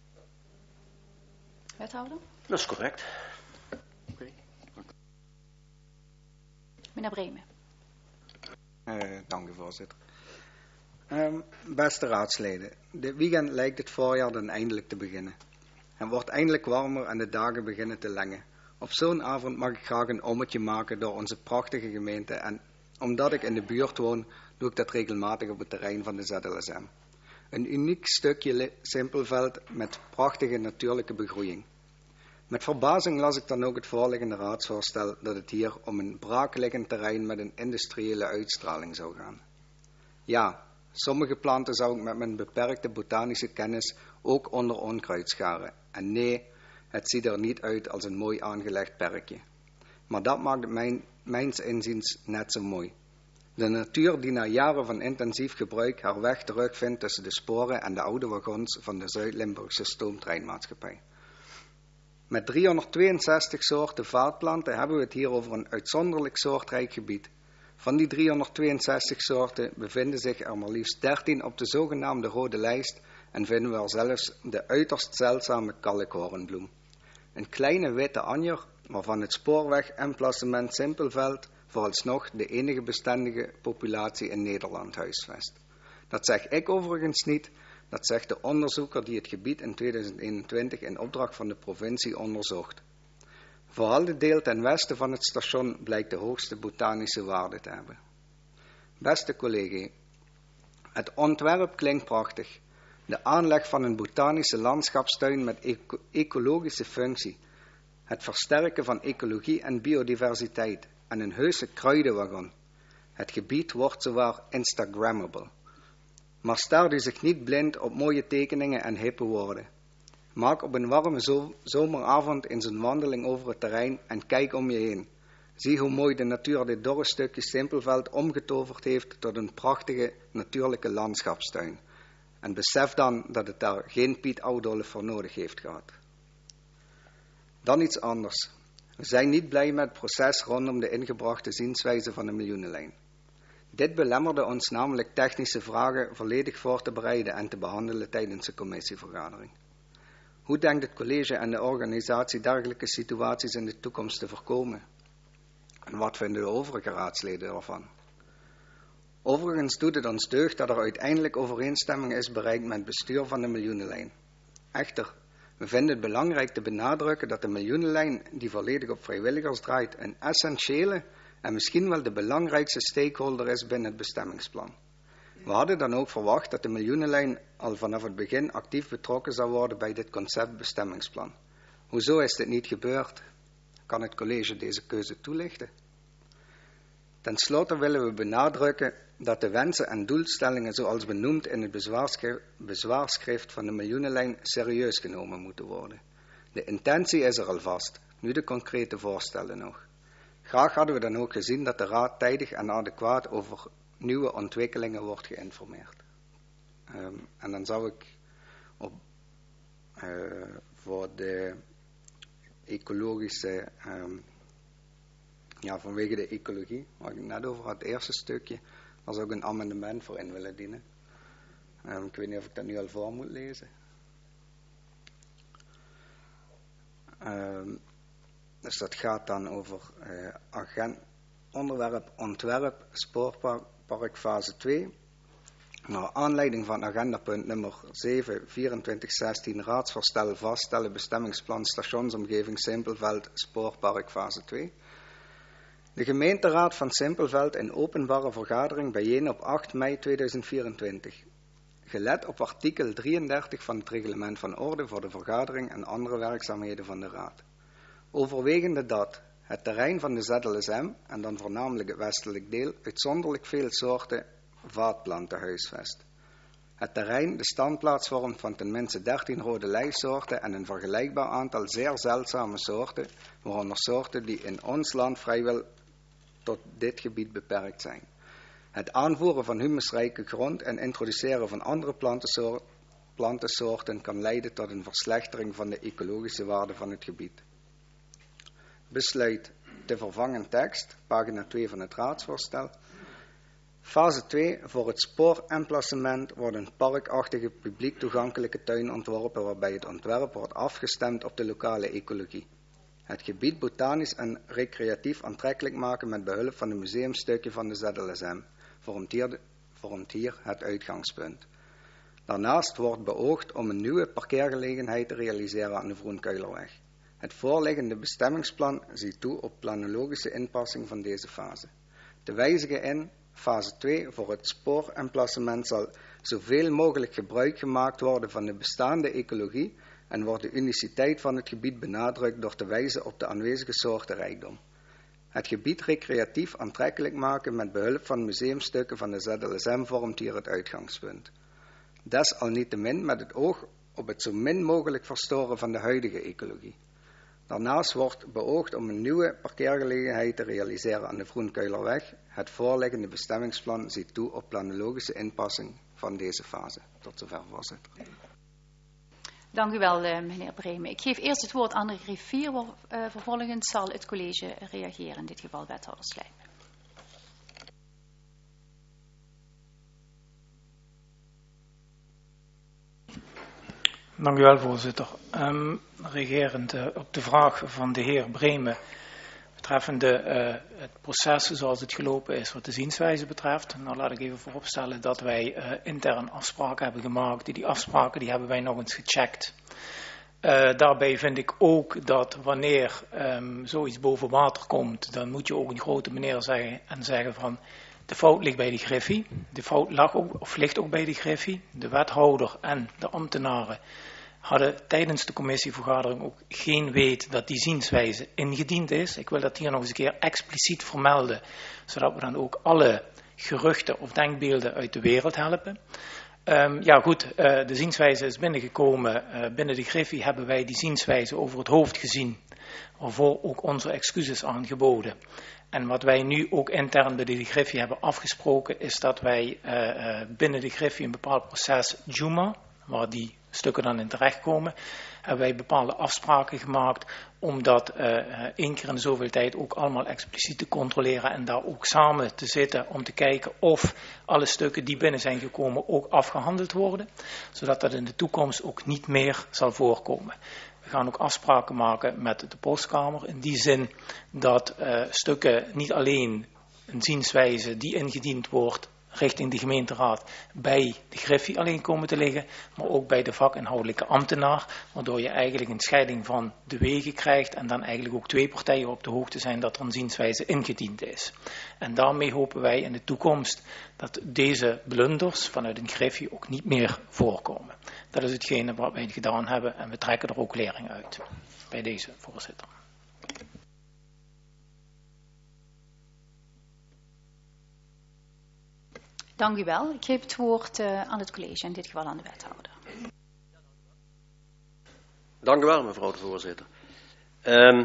Wethouder? Dat is correct. Oké, okay, dank u. Meneer Bremen. Uh, dank u, voorzitter. Um, beste raadsleden, dit weekend lijkt het voorjaar dan eindelijk te beginnen. Het wordt eindelijk warmer en de dagen beginnen te lengen. Op zo'n avond mag ik graag een ommetje maken door onze prachtige gemeente en omdat ik in de buurt woon, doe ik dat regelmatig op het terrein van de Z L S M. Een uniek stukje Simpelveld met prachtige natuurlijke begroeiing. Met verbazing las ik dan ook het voorliggende raadsvoorstel dat het hier om een braakliggend terrein met een industriële uitstraling zou gaan. Ja, sommige planten zou ik met mijn beperkte botanische kennis ook onder onkruid scharen. En nee, het ziet er niet uit als een mooi aangelegd perkje. Maar dat maakt het mijn, mijns inziens net zo mooi. De natuur die na jaren van intensief gebruik haar weg terugvindt tussen de sporen en de oude wagons van de Zuid-Limburgse stoomtreinmaatschappij. Met driehonderdtweeënzestig soorten vaatplanten hebben we het hier over een uitzonderlijk soortrijk gebied. Van die driehonderdtweeënzestig soorten bevinden zich er maar liefst dertien op de zogenaamde rode lijst en vinden we er zelfs de uiterst zeldzame kalkhoornbloem. Een kleine witte anjer, waarvan het spoorweg-emplacement Simpelveld vooralsnog de enige bestendige populatie in Nederland huisvest. Dat zeg ik overigens niet, dat zegt de onderzoeker die het gebied in tweeduizend eenentwintig in opdracht van de provincie onderzocht. Vooral de deel ten westen van het station blijkt de hoogste botanische waarde te hebben. Beste collega, het ontwerp klinkt prachtig. De aanleg van een botanische landschapstuin met eco- ecologische functie, het versterken van ecologie en biodiversiteit en een heuse kruidenwagon. Het gebied wordt zowaar Instagrammable. Maar staar u zich niet blind op mooie tekeningen en hippe woorden. Maak op een warme zo- zomeravond eens een wandeling over het terrein en kijk om je heen. Zie hoe mooi de natuur dit dorre stukje Simpelveld omgetoverd heeft tot een prachtige natuurlijke landschapstuin. En besef dan dat het daar geen Piet Oudolf voor nodig heeft gehad. Dan iets anders. We zijn niet blij met het proces rondom de ingebrachte zienswijze van de miljoenenlijn. Dit belemmerde ons namelijk technische vragen volledig voor te bereiden en te behandelen tijdens de commissievergadering. Hoe denkt het college en de organisatie dergelijke situaties in de toekomst te voorkomen? En wat vinden de overige raadsleden ervan? Overigens doet het ons deugd dat er uiteindelijk overeenstemming is bereikt met het bestuur van de miljoenenlijn. Echter, we vinden het belangrijk te benadrukken dat de miljoenenlijn, die volledig op vrijwilligers draait, een essentiële en misschien wel de belangrijkste stakeholder is binnen het bestemmingsplan. We hadden dan ook verwacht dat de miljoenenlijn al vanaf het begin actief betrokken zou worden bij dit concept bestemmingsplan. Hoezo is dit niet gebeurd? Kan het college deze keuze toelichten? Ten slotte willen we benadrukken dat de wensen en doelstellingen zoals benoemd in het bezwaarschrift, bezwaarschrift van de miljoenenlijn serieus genomen moeten worden. De intentie is er al vast, nu de concrete voorstellen nog. Graag hadden we dan ook gezien dat de Raad tijdig en adequaat over nieuwe ontwikkelingen wordt geïnformeerd. Um, en dan zou ik op, uh, voor de ecologische um, ja, vanwege de ecologie, waar ik het net over had, het eerste stukje, daar zou ik een amendement voor in willen dienen. Um, ik weet niet of ik dat nu al voor moet lezen. Um, dus dat gaat dan over uh, agent, onderwerp ontwerp spoorpark fase twee. Naar aanleiding van agendapunt nummer zeven, vierentwintig zestien raadsvoorstel vaststellen bestemmingsplan stationsomgeving Simpelveld spoorpark fase twee. De gemeenteraad van Simpelveld in openbare vergadering bijeen op acht mei tweeduizend vierentwintig. Gelet op artikel drieëndertig van het reglement van orde voor de vergadering en andere werkzaamheden van de raad. Overwegende dat het terrein van de Z L S M, en dan voornamelijk het westelijk deel, uitzonderlijk veel soorten vaatplanten huisvest. Het terrein de standplaats vormt van tenminste dertien rode lijstsoorten en een vergelijkbaar aantal zeer zeldzame soorten, waaronder soorten die in ons land vrijwel tot dit gebied beperkt zijn. Het aanvoeren van humusrijke grond en introduceren van andere plantensoorten, plantensoorten kan leiden tot een verslechtering van de ecologische waarde van het gebied. Besluit te vervangen tekst, pagina twee van het raadsvoorstel. Fase twee, voor het spooremplacement wordt een parkachtige publiek toegankelijke tuin ontworpen waarbij het ontwerp wordt afgestemd op de lokale ecologie. Het gebied botanisch en recreatief aantrekkelijk maken met behulp van een museumstukje van de Z L S M, vormt hier, de, vormt hier het uitgangspunt. Daarnaast wordt beoogd om een nieuwe parkeergelegenheid te realiseren aan de Vroenkuilerweg. Het voorliggende bestemmingsplan ziet toe op planologische inpassing van deze fase. Te wijzigen in fase twee voor het spooremplacement zal zoveel mogelijk gebruik gemaakt worden van de bestaande ecologie en wordt de uniciteit van het gebied benadrukt door te wijzen op de aanwezige soortenrijkdom. Het gebied recreatief aantrekkelijk maken met behulp van museumstukken van de Z L S M vormt hier het uitgangspunt. Desalniettemin met het oog op het zo min mogelijk verstoren van de huidige ecologie. Daarnaast wordt beoogd om een nieuwe parkeergelegenheid te realiseren aan de Vroenkuilerweg. Het voorliggende bestemmingsplan ziet toe op planologische inpassing van deze fase. Tot zover, voorzitter. Dank u wel, meneer Bremen. Ik geef eerst het woord aan de griffier. Uh, vervolgens zal het college reageren, in dit geval wethouder Slijp. Dank u wel, voorzitter. Um, reagerend uh, op de vraag van de heer Bremen betreffende uh, het proces zoals het gelopen is wat de zienswijze betreft. Nou, laat ik even vooropstellen dat wij uh, intern afspraken hebben gemaakt. Die, die afspraken die hebben wij nog eens gecheckt. Uh, daarbij vind ik ook dat wanneer um, zoiets boven water komt, dan moet je ook een grote meneer zeggen en zeggen van de fout ligt bij de Griffie. De fout lag ook, of ligt ook bij de Griffie. De wethouder en de ambtenaren hadden tijdens de commissievergadering ook geen weet dat die zienswijze ingediend is. Ik wil dat hier nog eens een keer expliciet vermelden, zodat we dan ook alle geruchten of denkbeelden uit de wereld helpen. Um, ja goed, uh, de zienswijze is binnengekomen. Uh, binnen de Griffie hebben wij die zienswijze over het hoofd gezien, waarvoor ook onze excuses aangeboden. En wat wij nu ook intern bij de Griffie hebben afgesproken is dat wij uh, uh, binnen de Griffie een bepaald proces Juma, waar die stukken dan in terechtkomen, hebben wij bepaalde afspraken gemaakt om dat uh, één keer in de zoveel tijd ook allemaal expliciet te controleren en daar ook samen te zitten om te kijken of alle stukken die binnen zijn gekomen ook afgehandeld worden, zodat dat in de toekomst ook niet meer zal voorkomen. We gaan ook afspraken maken met de postkamer in die zin dat uh, stukken niet alleen een zienswijze die ingediend wordt richting de gemeenteraad bij de Griffie alleen komen te liggen, maar ook bij de vakinhoudelijke ambtenaar, waardoor je eigenlijk een scheiding van de wegen krijgt en dan eigenlijk ook twee partijen op de hoogte zijn dat er een zienswijze ingediend is. En daarmee hopen wij in de toekomst dat deze blunders vanuit een Griffie ook niet meer voorkomen. Dat is hetgene wat wij gedaan hebben en we trekken er ook lering uit bij deze voorzitter. Dank u wel. Ik geef het woord uh, aan het college, in dit geval aan de wethouder. Dank u wel, mevrouw de voorzitter. Um,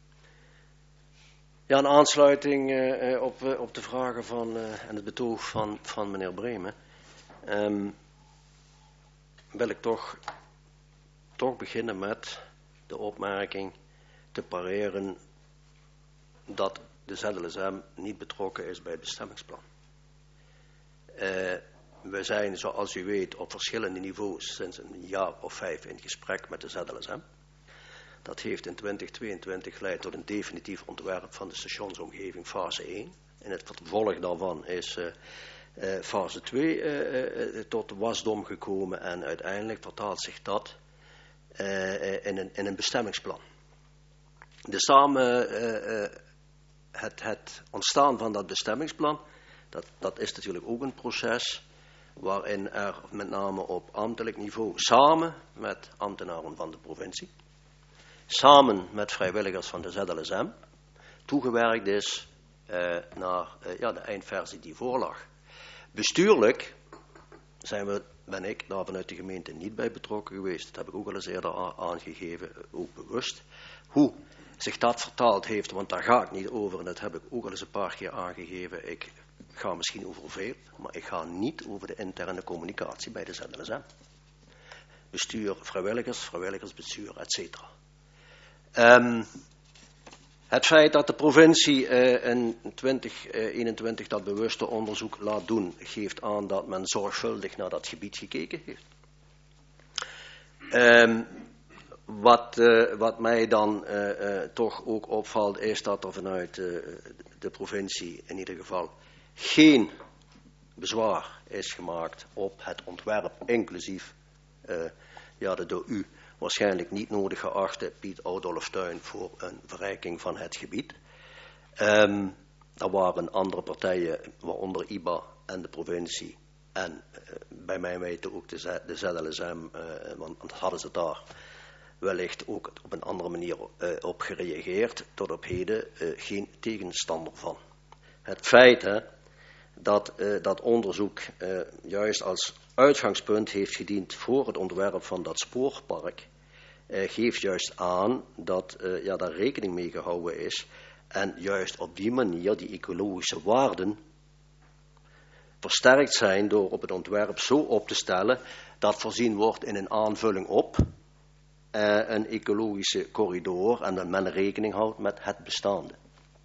ja, een aansluiting uh, op, uh, op de vragen van, uh, en het betoog van, van meneer Bremen. Um, wil ik toch, toch beginnen met de opmerking te pareren dat de Z L S M niet betrokken is bij het bestemmingsplan. Uh, we zijn, zoals u weet, op verschillende niveaus sinds een jaar of vijf in gesprek met de Z L S M. Dat heeft in twintig tweeëntwintig geleid tot een definitief ontwerp van de stationsomgeving fase één. En het vervolg daarvan is uh, uh, fase twee uh, uh, tot wasdom gekomen en uiteindelijk vertaalt zich dat uh, in, een, in een bestemmingsplan. De samen, uh, uh, het, het ontstaan van dat bestemmingsplan, dat, dat is natuurlijk ook een proces waarin er met name op ambtelijk niveau samen met ambtenaren van de provincie, samen met vrijwilligers van de Z L S M, toegewerkt is uh, naar uh, ja, de eindversie die voorlag. Bestuurlijk zijn we, ben ik daar vanuit de gemeente niet bij betrokken geweest. Dat heb ik ook al eens eerder aangegeven, ook bewust. Hoe zich dat vertaald heeft, want daar ga ik niet over, en dat heb ik ook al eens een paar keer aangegeven. Ik ga misschien over veel, maar ik ga niet over de interne communicatie bij de Z L S M. Bestuur, vrijwilligers, vrijwilligersbestuur, et cetera. Um, het feit dat de provincie uh, in twintig eenentwintig dat bewuste onderzoek laat doen, geeft aan dat men zorgvuldig naar dat gebied gekeken heeft. Um, wat, uh, wat mij dan uh, uh, toch ook opvalt, is dat er vanuit uh, de provincie in ieder geval geen bezwaar is gemaakt op het ontwerp, inclusief uh, ja, de door u waarschijnlijk niet nodig geachte Piet Oudolf tuin voor een verrijking van het gebied. Um, er waren andere partijen, waaronder I B A en de provincie en uh, bij mijn weten ook de, Z, de Z L S M, uh, want hadden ze daar wellicht ook op een andere manier uh, op gereageerd, tot op heden uh, geen tegenstander van. Het feit hè, dat uh, dat onderzoek uh, juist als uitgangspunt heeft gediend voor het ontwerp van dat spoorpark, uh, geeft juist aan dat uh, ja, daar rekening mee gehouden is en juist op die manier die ecologische waarden versterkt zijn door op het ontwerp zo op te stellen dat voorzien wordt in een aanvulling op uh, een ecologische corridor en dat men rekening houdt met het bestaande.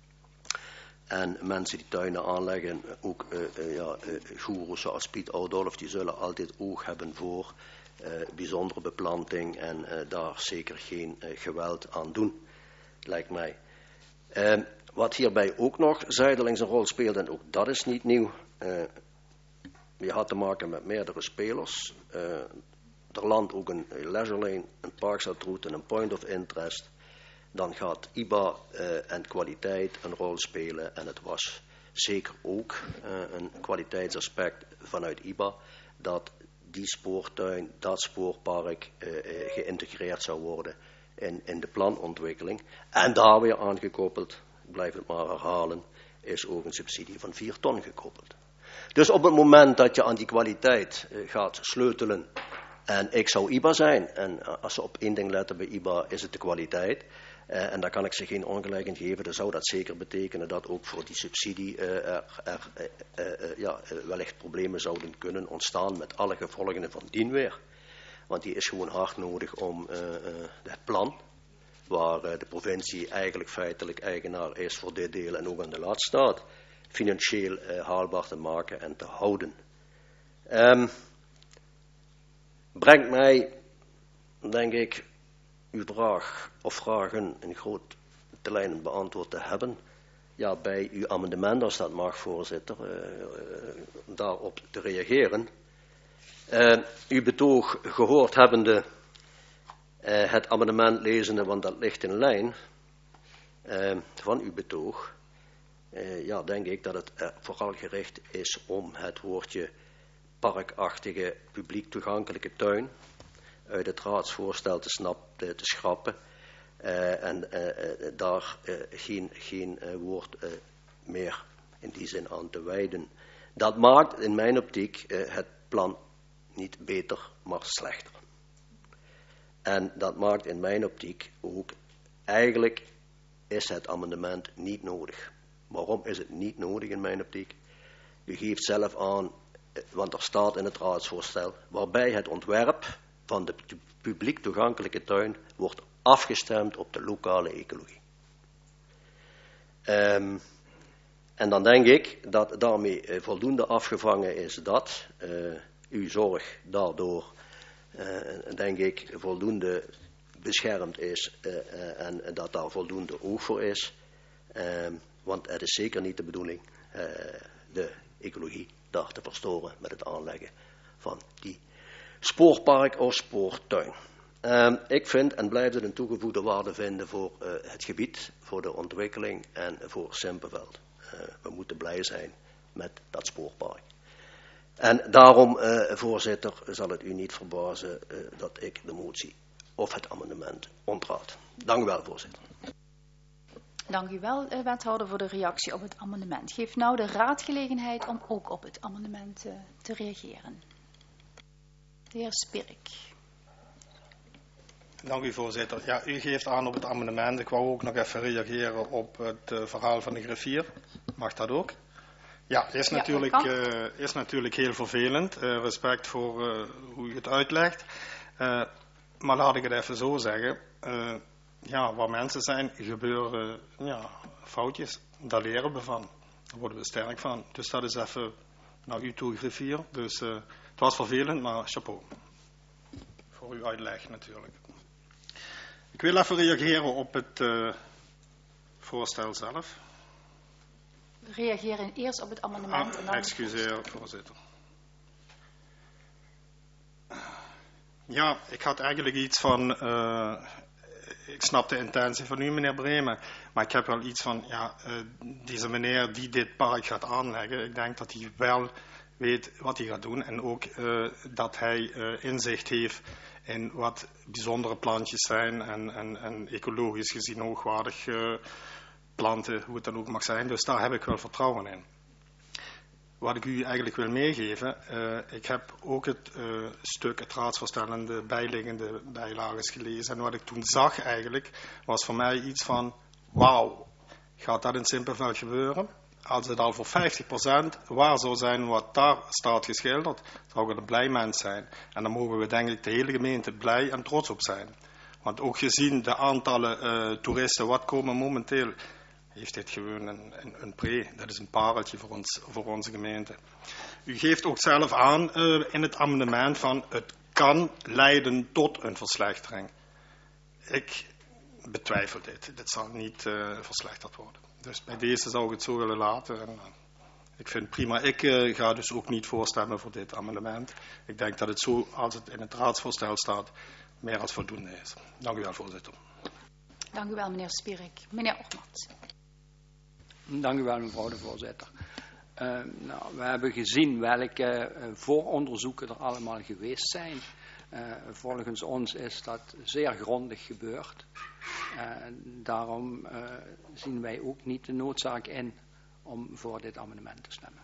En mensen die tuinen aanleggen, ook uh, uh, ja, uh, goeroes zoals Piet Oudolf, die zullen altijd oog hebben voor uh, bijzondere beplanting en uh, daar zeker geen uh, geweld aan doen, lijkt mij. Uh, wat hierbij ook nog zijdelings een rol speelt, en ook dat is niet nieuw, uh, je had te maken met meerdere spelers. Uh, er landt ook een leisure lane, een parkstatroute en een point of interest. Dan gaat I B A uh, en kwaliteit een rol spelen. En het was zeker ook uh, een kwaliteitsaspect vanuit I B A dat die spoortuin, dat spoorpark uh, uh, geïntegreerd zou worden in, in de planontwikkeling. En daar weer aangekoppeld, ik blijf het maar herhalen, is ook een subsidie van vier ton gekoppeld. Dus op het moment dat je aan die kwaliteit uh, gaat sleutelen, en ik zou I B A zijn, en uh, als ze op één ding letten bij I B A is het de kwaliteit. Uh, en daar kan ik ze geen ongelijk in geven, dan zou dat zeker betekenen dat ook voor die subsidie uh, er, er uh, uh, ja, uh, wellicht problemen zouden kunnen ontstaan met alle gevolgen van dien weer. Want die is gewoon hard nodig om uh, uh, het plan, waar uh, de provincie eigenlijk feitelijk eigenaar is voor dit deel en ook aan de laatste staat, financieel uh, haalbaar te maken en te houden. Um, brengt mij, denk ik, uw vraag of vragen in grote lijnen beantwoord te hebben. Ja, bij uw amendement, als dat mag, voorzitter, uh, uh, daarop te reageren. Uh, uw betoog gehoord hebbende, uh, het amendement lezende, want dat ligt in lijn uh, van uw betoog. Uh, ja, denk ik dat het uh, vooral gericht is om het woordje parkachtige publiek toegankelijke tuin uit het raadsvoorstel te, snap, te schrappen uh, en uh, uh, daar uh, geen, geen uh, woord uh, meer in die zin aan te wijden. Dat maakt in mijn optiek uh, het plan niet beter, maar slechter. En dat maakt in mijn optiek ook, eigenlijk is het amendement niet nodig. Waarom is het niet nodig in mijn optiek? U geeft zelf aan, want er staat in het raadsvoorstel, waarbij het ontwerp van de publiek toegankelijke tuin wordt afgestemd op de lokale ecologie. Um, en dan denk ik dat daarmee uh, voldoende afgevangen is dat uh, uw zorg daardoor, uh, denk ik, voldoende beschermd is uh, uh, en dat daar voldoende oog voor is. Uh, want het is zeker niet de bedoeling uh, de ecologie daar te verstoren met het aanleggen van die spoorpark of spoortuin. Uh, ik vind en blijf het een toegevoegde waarde vinden voor uh, het gebied, voor de ontwikkeling en voor Simpelveld. Uh, we moeten blij zijn met dat spoorpark. En daarom, uh, voorzitter, zal het u niet verbazen uh, dat ik de motie of het amendement ontraad. Dank u wel, voorzitter. Dank u wel, uh, wethouder, voor de reactie op het amendement. Geef nou de raad gelegenheid om ook op het amendement uh, te reageren. De heer Spierik. Dank u, voorzitter. Ja, u geeft aan op het amendement. Ik wou ook nog even reageren op het uh, verhaal van de griffier. Mag dat ook? Ja, is, ja, natuurlijk, uh, is natuurlijk heel vervelend. Uh, respect voor uh, hoe u het uitlegt. Uh, maar laat ik het even zo zeggen. Uh, ja, waar mensen zijn, gebeuren uh, ja, foutjes. Daar leren we van. Daar worden we sterk van. Dus dat is even naar u toe, griffier. Dus uh, het was vervelend, maar chapeau. Voor uw uitleg natuurlijk. Ik wil even reageren op het uh, voorstel zelf. We reageren eerst op het amendement. Ah, en dan excuseer, voorzitter. Ja, ik had eigenlijk iets van... Uh, ik snap de intentie van u, meneer Bremen. Maar ik heb wel iets van... Ja, uh, deze meneer die dit park gaat aanleggen... Ik denk dat hij wel weet wat hij gaat doen. En ook uh, dat hij uh, inzicht heeft... in wat bijzondere plantjes zijn en, en, en ecologisch gezien hoogwaardig uh, planten, hoe het dan ook mag zijn. Dus daar heb ik wel vertrouwen in. Wat ik u eigenlijk wil meegeven, uh, ik heb ook het uh, stuk, het raadsvoorstel en de bijliggende bijlages gelezen. En wat ik toen zag eigenlijk, was voor mij iets van, wauw, gaat dat in Simpelveld gebeuren? Als het al voor vijftig procent waar zou zijn wat daar staat geschilderd, zou ik een blij mens zijn. En dan mogen we denk ik de hele gemeente blij en trots op zijn. Want ook gezien de aantallen uh, toeristen wat komen momenteel, heeft dit gewoon een, een, een pre. Dat is een pareltje voor, ons, voor onze gemeente. U geeft ook zelf aan uh, in het amendement van het kan leiden tot een verslechtering. Ik betwijfel dit. Dit zal niet uh, verslechterd worden. Dus bij deze zou ik het zo willen laten. En, uh, ik vind prima. Ik uh, ga dus ook niet voorstemmen voor dit amendement. Ik denk dat het zo, als het in het raadsvoorstel staat, meer als voldoende is. Dank u wel, voorzitter. Dank u wel, meneer Spierik. Meneer Ogmans. Dank u wel, mevrouw de voorzitter. Uh, nou, we hebben gezien welke uh, vooronderzoeken er allemaal geweest zijn. Uh, volgens ons is dat zeer grondig gebeurd. Uh, daarom uh, zien wij ook niet de noodzaak in om voor dit amendement te stemmen.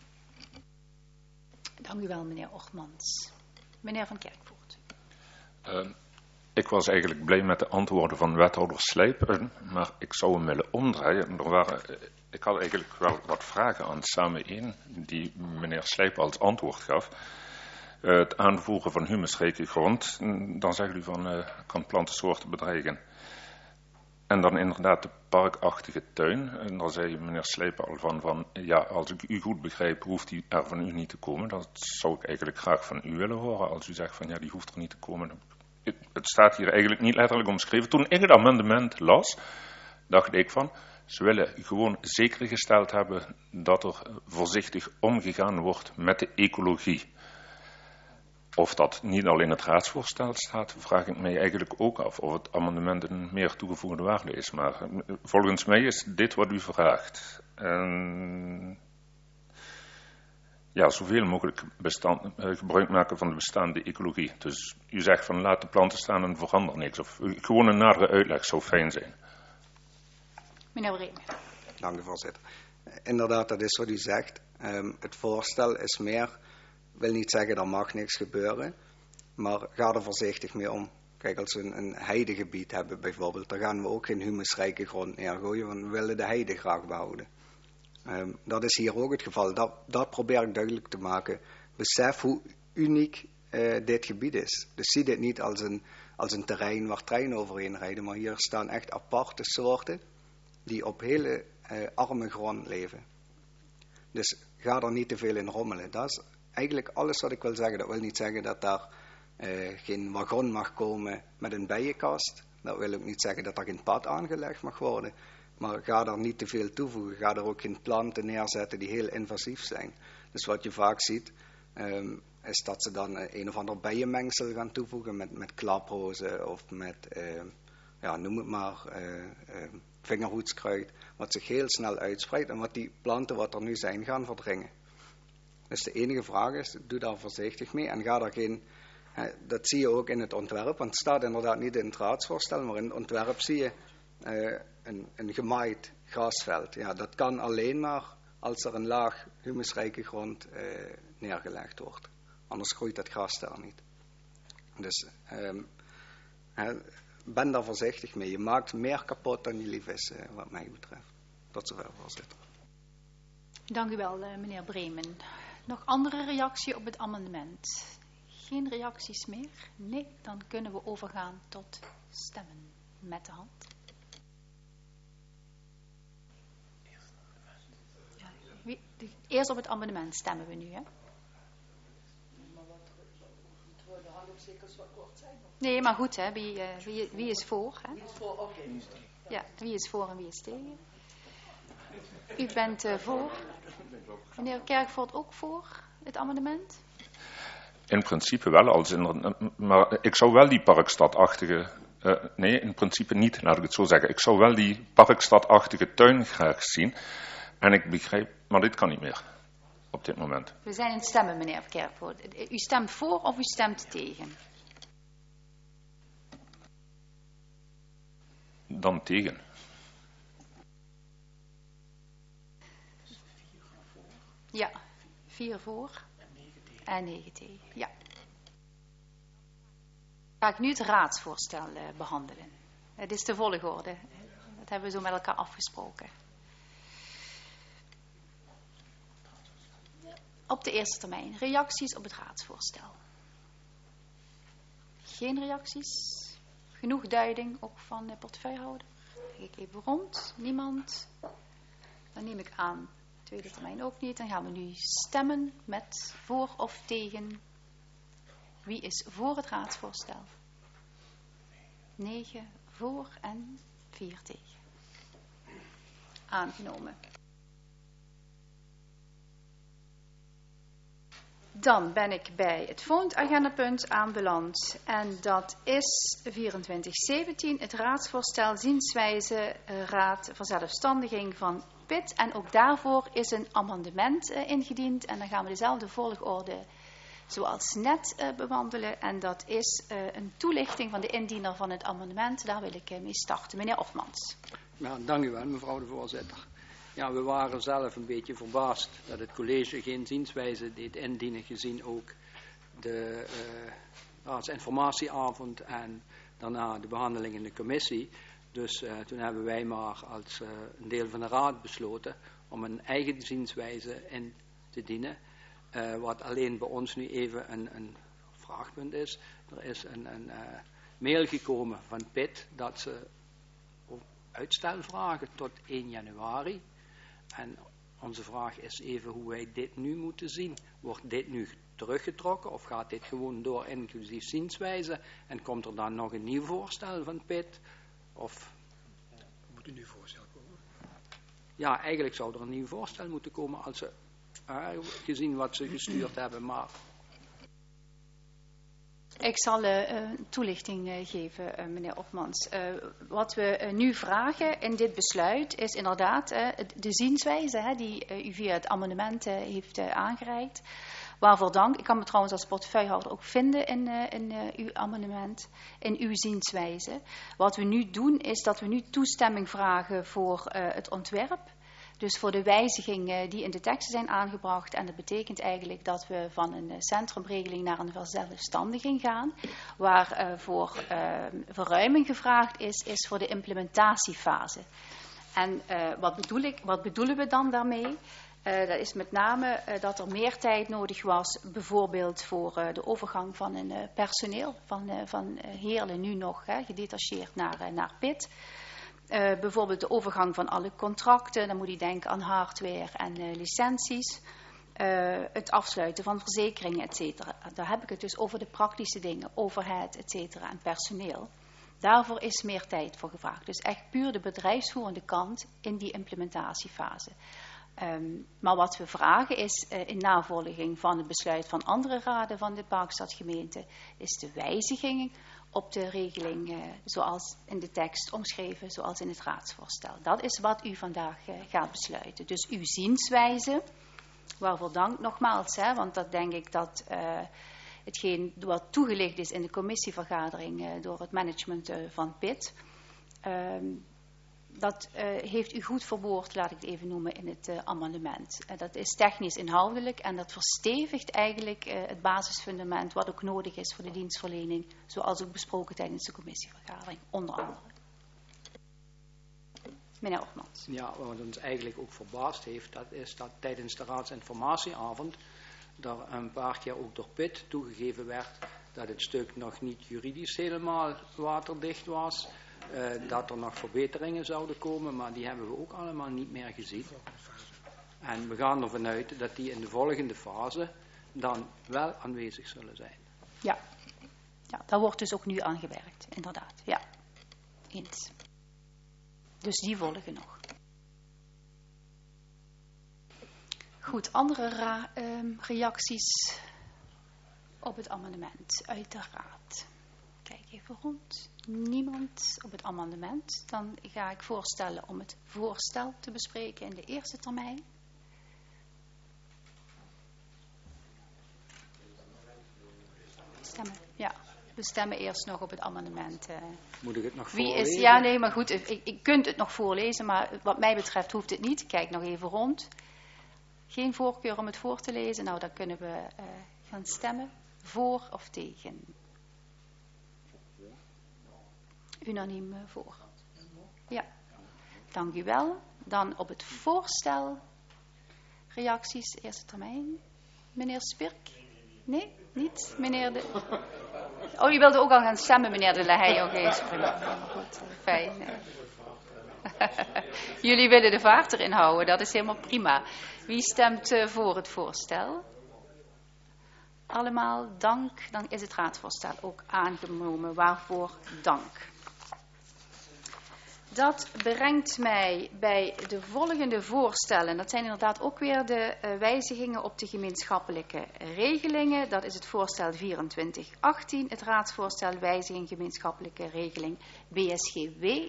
Dank u wel, meneer Ogmans. Meneer Van Kerkvoort. Uh, ik was eigenlijk blij met de antwoorden van wethouder Slijpen, maar ik zou hem willen omdraaien. Er waren, ik had eigenlijk wel wat vragen aan samen één, die meneer Slijpen als antwoord gaf. Uh, het aanvoeren van humusrijke grond, dan zegt u van uh, kan plantensoorten bedreigen. En dan inderdaad de parkachtige tuin. En daar zei meneer Slijpen al van, van, ja, als ik u goed begrijp, hoeft die er van u niet te komen. Dat zou ik eigenlijk graag van u willen horen. Als u zegt van, ja, die hoeft er niet te komen. Het, het staat hier eigenlijk niet letterlijk omschreven. Toen ik het amendement las, dacht ik van, ze willen gewoon zeker gesteld hebben dat er voorzichtig omgegaan wordt met de ecologie. Of dat niet al in het raadsvoorstel staat, vraag ik mij eigenlijk ook af of het amendement een meer toegevoegde waarde is. Maar volgens mij is dit wat u vraagt. En ja, zoveel mogelijk bestand, gebruik maken van de bestaande ecologie. Dus u zegt van laat de planten staan en verander niks. Of gewoon een nadere uitleg zou fijn zijn. Meneer Bremen. Dank u, voorzitter. Inderdaad, dat is wat u zegt. Um, het voorstel is meer... Ik wil niet zeggen, er mag niks gebeuren, maar ga er voorzichtig mee om. Kijk, als we een, een heidegebied hebben bijvoorbeeld, dan gaan we ook geen humusrijke grond neergooien, want we willen de heide graag behouden. Um, dat is hier ook het geval. Dat, dat probeer ik duidelijk te maken. Besef hoe uniek uh, dit gebied is. Dus zie dit niet als een, als een terrein waar treinen overheen rijden, maar hier staan echt aparte soorten die op hele uh, arme grond leven. Dus ga er niet te veel in rommelen. Dat is eigenlijk alles wat ik wil zeggen. Dat wil niet zeggen dat daar uh, geen wagon mag komen met een bijenkast. Dat wil ook niet zeggen dat er geen pad aangelegd mag worden. Maar ga daar niet te veel toevoegen. Ga er ook geen planten neerzetten die heel invasief zijn. Dus wat je vaak ziet, um, is dat ze dan uh, een of ander bijenmengsel gaan toevoegen met, met klaprozen of met, uh, ja, noem het maar, uh, uh, vingerhoedskruid. Wat zich heel snel uitspreidt en wat die planten wat er nu zijn gaan verdringen. Dus de enige vraag is, doe daar voorzichtig mee en ga daar geen... Uh, dat zie je ook in het ontwerp, want het staat inderdaad niet in het raadsvoorstel, maar in het ontwerp zie je uh, een, een gemaaid grasveld. Ja, dat kan alleen maar als er een laag humusrijke grond uh, neergelegd wordt. Anders groeit dat gras daar niet. Dus um, uh, ben daar voorzichtig mee. Je maakt meer kapot dan je lief is, uh, wat mij betreft. Tot zover, voorzitter. Dank u wel, uh, meneer Bremen. Nog andere reactie op het amendement? Geen reacties meer? Nee, dan kunnen we overgaan tot stemmen met de hand. Ja, wie, de, eerst op het amendement stemmen we nu, hè? Nee, maar goed, hè? Wie, uh, wie, wie is voor? Hè? Wie is voor? Okay. Ja, wie is voor en wie is tegen? U bent uh, voor. Meneer Kerkvoort ook voor het amendement? In principe wel, als in, maar ik zou wel die parkstadachtige, uh, nee, in principe niet, laat ik het zo zeggen. Ik zou wel die parkstadachtige tuin graag zien. En ik begrijp, maar dit kan niet meer op dit moment. We zijn in het stemmen, meneer Kerkvoort. U stemt voor of u stemt tegen? Dan tegen. Ja, vier voor en negen tegen. Ja. Ga ik nu het raadsvoorstel uh, behandelen. Het is de volgorde. Dat hebben we zo met elkaar afgesproken. Op de eerste termijn, reacties op het raadsvoorstel. Geen reacties? Genoeg duiding, ook van de portefeuillehouder? Kijk ik even rond. Niemand? Dan neem ik aan, tweede termijn ook niet. Dan gaan we nu stemmen met voor of tegen. Wie is voor het raadsvoorstel? Negen voor en vier tegen. Aangenomen. Dan ben ik bij het volgende agendapunt aanbeland en dat is vierentwintig zeventien, het raadsvoorstel zienswijze uh, raad verzelfstandiging van P I T. En ook daarvoor is een amendement uh, ingediend en dan gaan we dezelfde volgorde zoals net uh, bewandelen. En dat is uh, een toelichting van de indiener van het amendement. Daar wil ik uh, mee starten. Meneer Hofmans. Ja, dank u wel, mevrouw de voorzitter. Ja, we waren zelf een beetje verbaasd dat het college geen zienswijze deed indienen, gezien ook de uh, raadsinformatieavond en daarna de behandeling in de commissie. Dus uh, toen hebben wij maar als uh, een deel van de raad besloten om een eigen zienswijze in te dienen. Uh, wat alleen bij ons nu even een, een vraagpunt is. Er is een, een uh, mail gekomen van P I T dat ze uitstel vragen tot één januari. En onze vraag is even hoe wij dit nu moeten zien. Wordt dit nu teruggetrokken of gaat dit gewoon door inclusief zienswijze? En komt er dan nog een nieuw voorstel van P I T? Of... Moet een nieuw voorstel komen? Ja, eigenlijk zou er een nieuw voorstel moeten komen als ze, uh, gezien wat ze gestuurd hebben, maar... Ik zal uh, een toelichting uh, geven, uh, meneer Hofmans. Uh, wat we uh, nu vragen in dit besluit is inderdaad uh, de zienswijze hè, die uh, u via het amendement uh, heeft uh, aangereikt. Waarvoor dank. Ik kan me trouwens als portefeuillehouder ook vinden in, uh, in uh, uw amendement, in uw zienswijze. Wat we nu doen is dat we nu toestemming vragen voor uh, het ontwerp. Dus voor de wijzigingen die in de teksten zijn aangebracht. En dat betekent eigenlijk dat we van een centrumregeling naar een verzelfstandiging gaan. Waar uh, voor uh, verruiming gevraagd is, is voor de implementatiefase. En uh, wat, bedoel ik, wat bedoelen we dan daarmee? Uh, dat is met name uh, dat er meer tijd nodig was, bijvoorbeeld voor uh, de overgang van een uh, personeel van, uh, van uh, Heerlen nu nog hè, gedetacheerd naar, uh, naar P I T. Uh, bijvoorbeeld de overgang van alle contracten, dan moet u denken aan hardware en uh, licenties. Uh, het afsluiten van verzekeringen, et cetera. Daar heb ik het dus over de praktische dingen, overhead, et cetera, en personeel. Daarvoor is meer tijd voor gevraagd. Dus echt puur de bedrijfsvoerende kant in die implementatiefase. Um, maar wat we vragen is, uh, in navolging van het besluit van andere raden van de Parkstadgemeente, is de wijziging op de regeling uh, zoals in de tekst omschreven, zoals in het raadsvoorstel. Dat is wat u vandaag uh, gaat besluiten. Dus uw zienswijze, waarvoor dank nogmaals, hè, want dat denk ik dat uh, hetgeen wat toegelicht is in de commissievergadering uh, door het management uh, van P I T, um, dat uh, heeft u goed verwoord, laat ik het even noemen, in het uh, amendement. Uh, dat is technisch inhoudelijk en dat verstevigt eigenlijk uh, het basisfundament wat ook nodig is voor de dienstverlening, zoals ook besproken tijdens de commissievergadering, onder andere. Meneer Ortmans. Ja, wat ons eigenlijk ook verbaasd heeft, dat is dat tijdens de raadsinformatieavond er een paar keer ook door P I T toegegeven werd dat het stuk nog niet juridisch helemaal waterdicht was. Uh, dat er nog verbeteringen zouden komen, maar die hebben we ook allemaal niet meer gezien. En we gaan ervan uit dat die in de volgende fase dan wel aanwezig zullen zijn. Ja, ja, daar wordt dus ook nu aan gewerkt, inderdaad. Ja, eens. Dus die volgen nog. Goed, andere ra- um, reacties op het amendement uit de raad. Kijk even rond. Niemand op het amendement. Dan ga ik voorstellen om het voorstel te bespreken in de eerste termijn. Stemmen, ja. We stemmen eerst nog op het amendement. Uh. Moet ik het nog Wie voorlezen? Is, ja, nee, maar goed. Ik, ik kunt het nog voorlezen, maar wat mij betreft hoeft het niet. Kijk nog even rond. Geen voorkeur om het voor te lezen. Nou, dan kunnen we uh, gaan stemmen. Voor of tegen? Unaniem uh, voor. Ja. Dank u wel. Dan op het voorstel. Reacties, eerste termijn. Meneer Spirk? Nee, niet? Meneer de... Oh, u wilde ook al gaan stemmen, meneer de Lahey. Oké, is prima. Goed, fijn. Jullie willen de vaart erin houden, dat is helemaal prima. Wie stemt uh, voor het voorstel? Allemaal dank. Dan is het raadsvoorstel ook aangenomen. Waarvoor dank. Dat brengt mij bij de volgende voorstellen. Dat zijn inderdaad ook weer de uh, wijzigingen op de gemeenschappelijke regelingen. Dat is het voorstel vierentwintig achttien, het raadsvoorstel wijziging gemeenschappelijke regeling B S G W.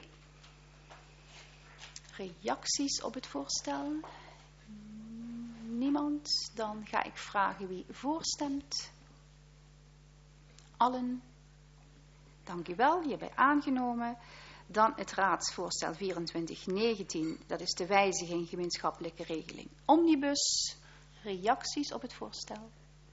Reacties op het voorstel? Niemand? Dan ga ik vragen wie voorstemt. Allen? Dank u wel, hierbij aangenomen. Dan het raadsvoorstel vierentwintig negentien, dat is de wijziging gemeenschappelijke regeling Omnibus. Reacties op het voorstel?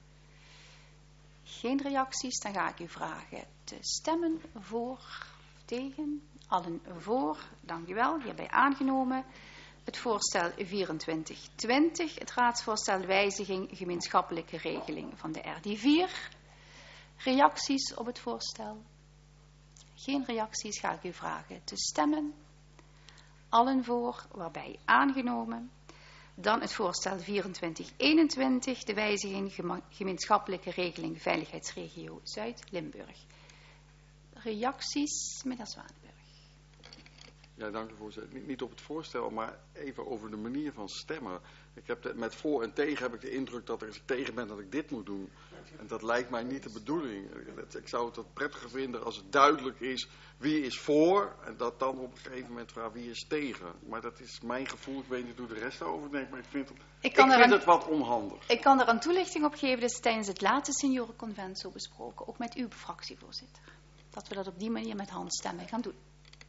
Geen reacties, dan ga ik u vragen te stemmen voor of tegen. Allen voor, dank u wel, hierbij aangenomen. Het voorstel vierentwintig twintig, het raadsvoorstel wijziging gemeenschappelijke regeling van de R D vier. Reacties op het voorstel? Geen reacties, ga ik u vragen te stemmen. Allen voor, waarbij aangenomen. Dan het voorstel vierentwintig eenentwintig, de wijziging gema- gemeenschappelijke regeling veiligheidsregio Zuid-Limburg. Reacties, meneer Zwanenburg. Ja, dank u voorzitter. Niet, niet op het voorstel, maar even over de manier van stemmen. Ik heb de, met voor en tegen heb ik de indruk dat er als ik tegen ben dat ik dit moet doen. En dat lijkt mij niet de bedoeling. Ik zou het wat prettiger vinden als het duidelijk is wie is voor. En dat dan op een gegeven moment vragen wie is tegen. Maar dat is mijn gevoel. Ik weet niet hoe de rest daarover denkt. Maar ik vind het, ik kan ik vind een, het wat onhandig. Ik kan er een toelichting op geven. Dit is tijdens het laatste seniorenconvent zo besproken. Ook met uw fractievoorzitter. Dat we dat op die manier met handstemmen gaan doen.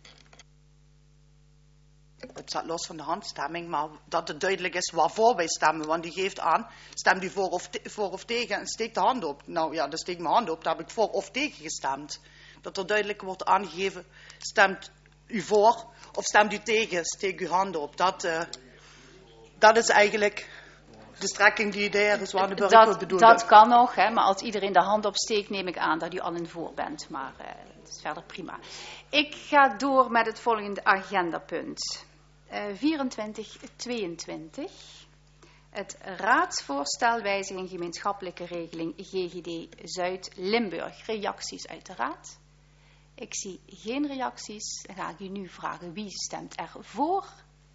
Het staat los van de handstemming, maar dat het duidelijk is waarvoor wij stemmen. Want die geeft aan, stemt u voor of, te, voor of tegen en steekt de hand op. Nou ja, dan steek ik mijn hand op, daar heb ik voor of tegen gestemd. Dat er duidelijk wordt aangegeven, stemt u voor of stemt u tegen, steek uw hand op. Dat, uh, dat is eigenlijk de strekking die de heer Zwanenburg dat, bedoelde. dat kan nog, hè, maar als iedereen de hand opsteekt, neem ik aan dat u al in voor bent. Maar uh, dat is verder prima. Ik ga door met het volgende agendapunt. Uh, vierentwintig tweeëntwintig. Het raadsvoorstel wijziging gemeenschappelijke regeling G G D Zuid-Limburg. Reacties uit de raad? Ik zie geen reacties. Dan ga ik u nu vragen, wie stemt er voor?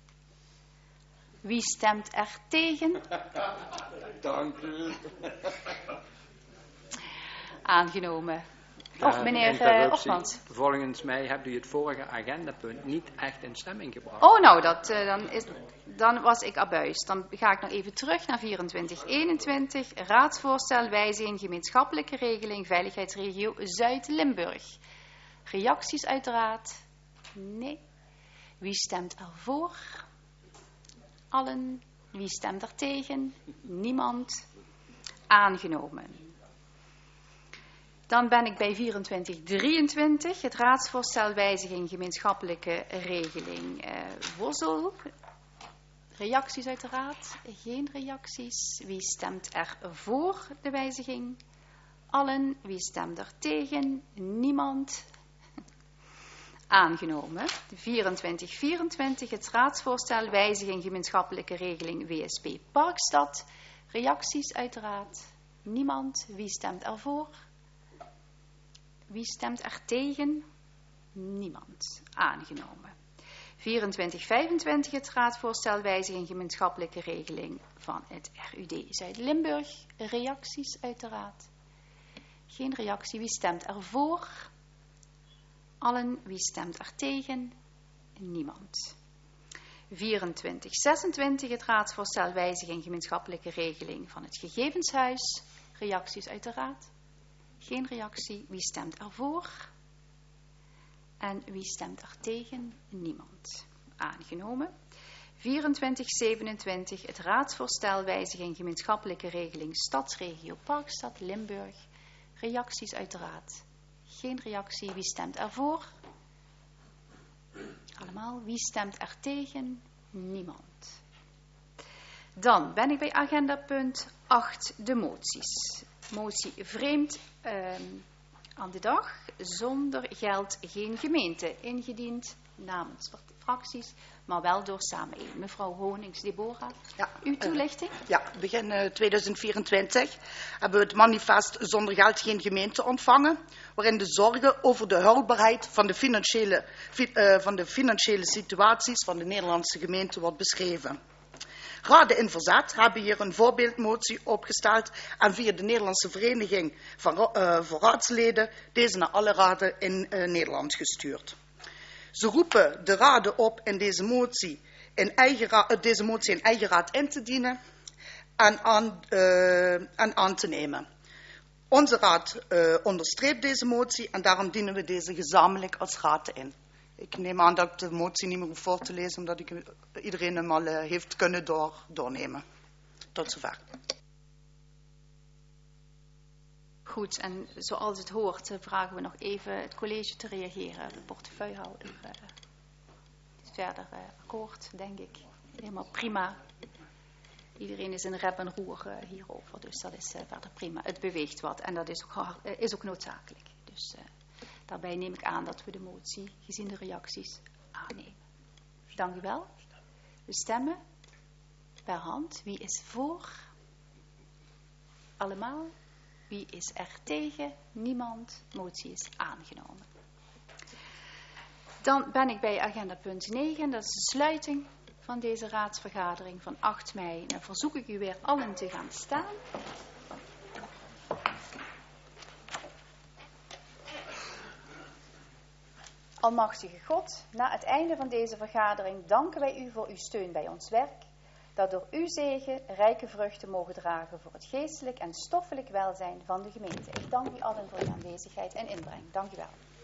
Wie stemt er tegen? Dank u. Aangenomen. Ja, Och, meneer uh, Opmans. Volgens mij hebt u het vorige agendapunt niet echt in stemming gebracht. Oh, nou, dat, uh, dan, is, dan was ik abuis. Dan ga ik nog even terug naar vierentwintig eenentwintig. Raadsvoorstel wijziging gemeenschappelijke regeling veiligheidsregio Zuid-Limburg. Reacties uit de raad? Nee. Wie stemt ervoor? Allen. Wie stemt er tegen? Niemand. Aangenomen. Dan ben ik bij vierentwintig drieëntwintig. Het raadsvoorstel wijziging gemeenschappelijke regeling uh, Worsel. Reacties uit de raad? Geen reacties. Wie stemt er voor de wijziging? Allen. Wie stemt er tegen? Niemand. Aangenomen. vierentwintig vierentwintig. Het raadsvoorstel wijziging gemeenschappelijke regeling W S P Parkstad. Reacties uit de raad? Niemand. Wie stemt ervoor? Wie stemt er tegen? Niemand. Aangenomen. vierentwintig vijfentwintig. Het raadsvoorstel wijziging gemeenschappelijke regeling van het R U D Zuid-Limburg. Reacties uit de raad? Geen reactie. Wie stemt ervoor? Allen. Wie stemt er tegen? Niemand. vierentwintig zesentwintig. Het raadsvoorstel wijziging gemeenschappelijke regeling van het gegevenshuis. Reacties uit de raad? Geen reactie. Wie stemt ervoor? En wie stemt er tegen? Niemand. Aangenomen. vierentwintig zevenentwintig. Het raadsvoorstel wijziging gemeenschappelijke regeling Stadsregio Parkstad Limburg. Reacties uit de raad? Geen reactie. Wie stemt ervoor? Allemaal. Wie stemt er tegen? Niemand. Dan ben ik bij agenda punt acht, de moties. Motie vreemd um, aan de dag, zonder geld geen gemeente. Ingediend namens fracties, maar wel door samen één. Mevrouw Honings, Deborah, ja, uw toelichting? Uh, ja, begin uh, tweeduizend vierentwintig hebben we het manifest zonder geld geen gemeente ontvangen, waarin de zorgen over de houdbaarheid van de financiële, uh, van de financiële situaties van de Nederlandse gemeenten wordt beschreven. Raden in Verzet hebben hier een voorbeeldmotie opgesteld en via de Nederlandse Vereniging van, uh, voor Raadsleden deze naar alle raden in uh, Nederland gestuurd. Ze roepen de raden op in deze motie in eigen, ra- deze motie in eigen raad in te dienen en aan, uh, en aan te nemen. Onze raad uh, onderstreept deze motie en daarom dienen we deze gezamenlijk als raad in. Ik neem aan dat ik de motie niet meer hoef voor te lezen, omdat ik iedereen hem al uh, heeft kunnen door, doornemen. Tot zover. Goed, en zoals het hoort vragen we nog even het college te reageren. De portefeuillehouder uh, is verder uh, akkoord, denk ik. Helemaal prima. Iedereen is in rep en roer uh, hierover, dus dat is uh, verder prima. Het beweegt wat en dat is ook, hard, uh, is ook noodzakelijk. Dus uh, daarbij neem ik aan dat we de motie, gezien de reacties, aannemen. Dank u wel. We stemmen per hand. Wie is voor? Allemaal. Wie is er tegen? Niemand. Motie is aangenomen. Dan ben ik bij agenda punt negen. Dat is de sluiting van deze raadsvergadering van acht mei. Dan verzoek ik u weer allen te gaan staan. Almachtige God, na het einde van deze vergadering danken wij u voor uw steun bij ons werk, dat door uw zegen rijke vruchten mogen dragen voor het geestelijk en stoffelijk welzijn van de gemeente. Ik dank u allen voor uw aanwezigheid en inbreng. Dank u wel.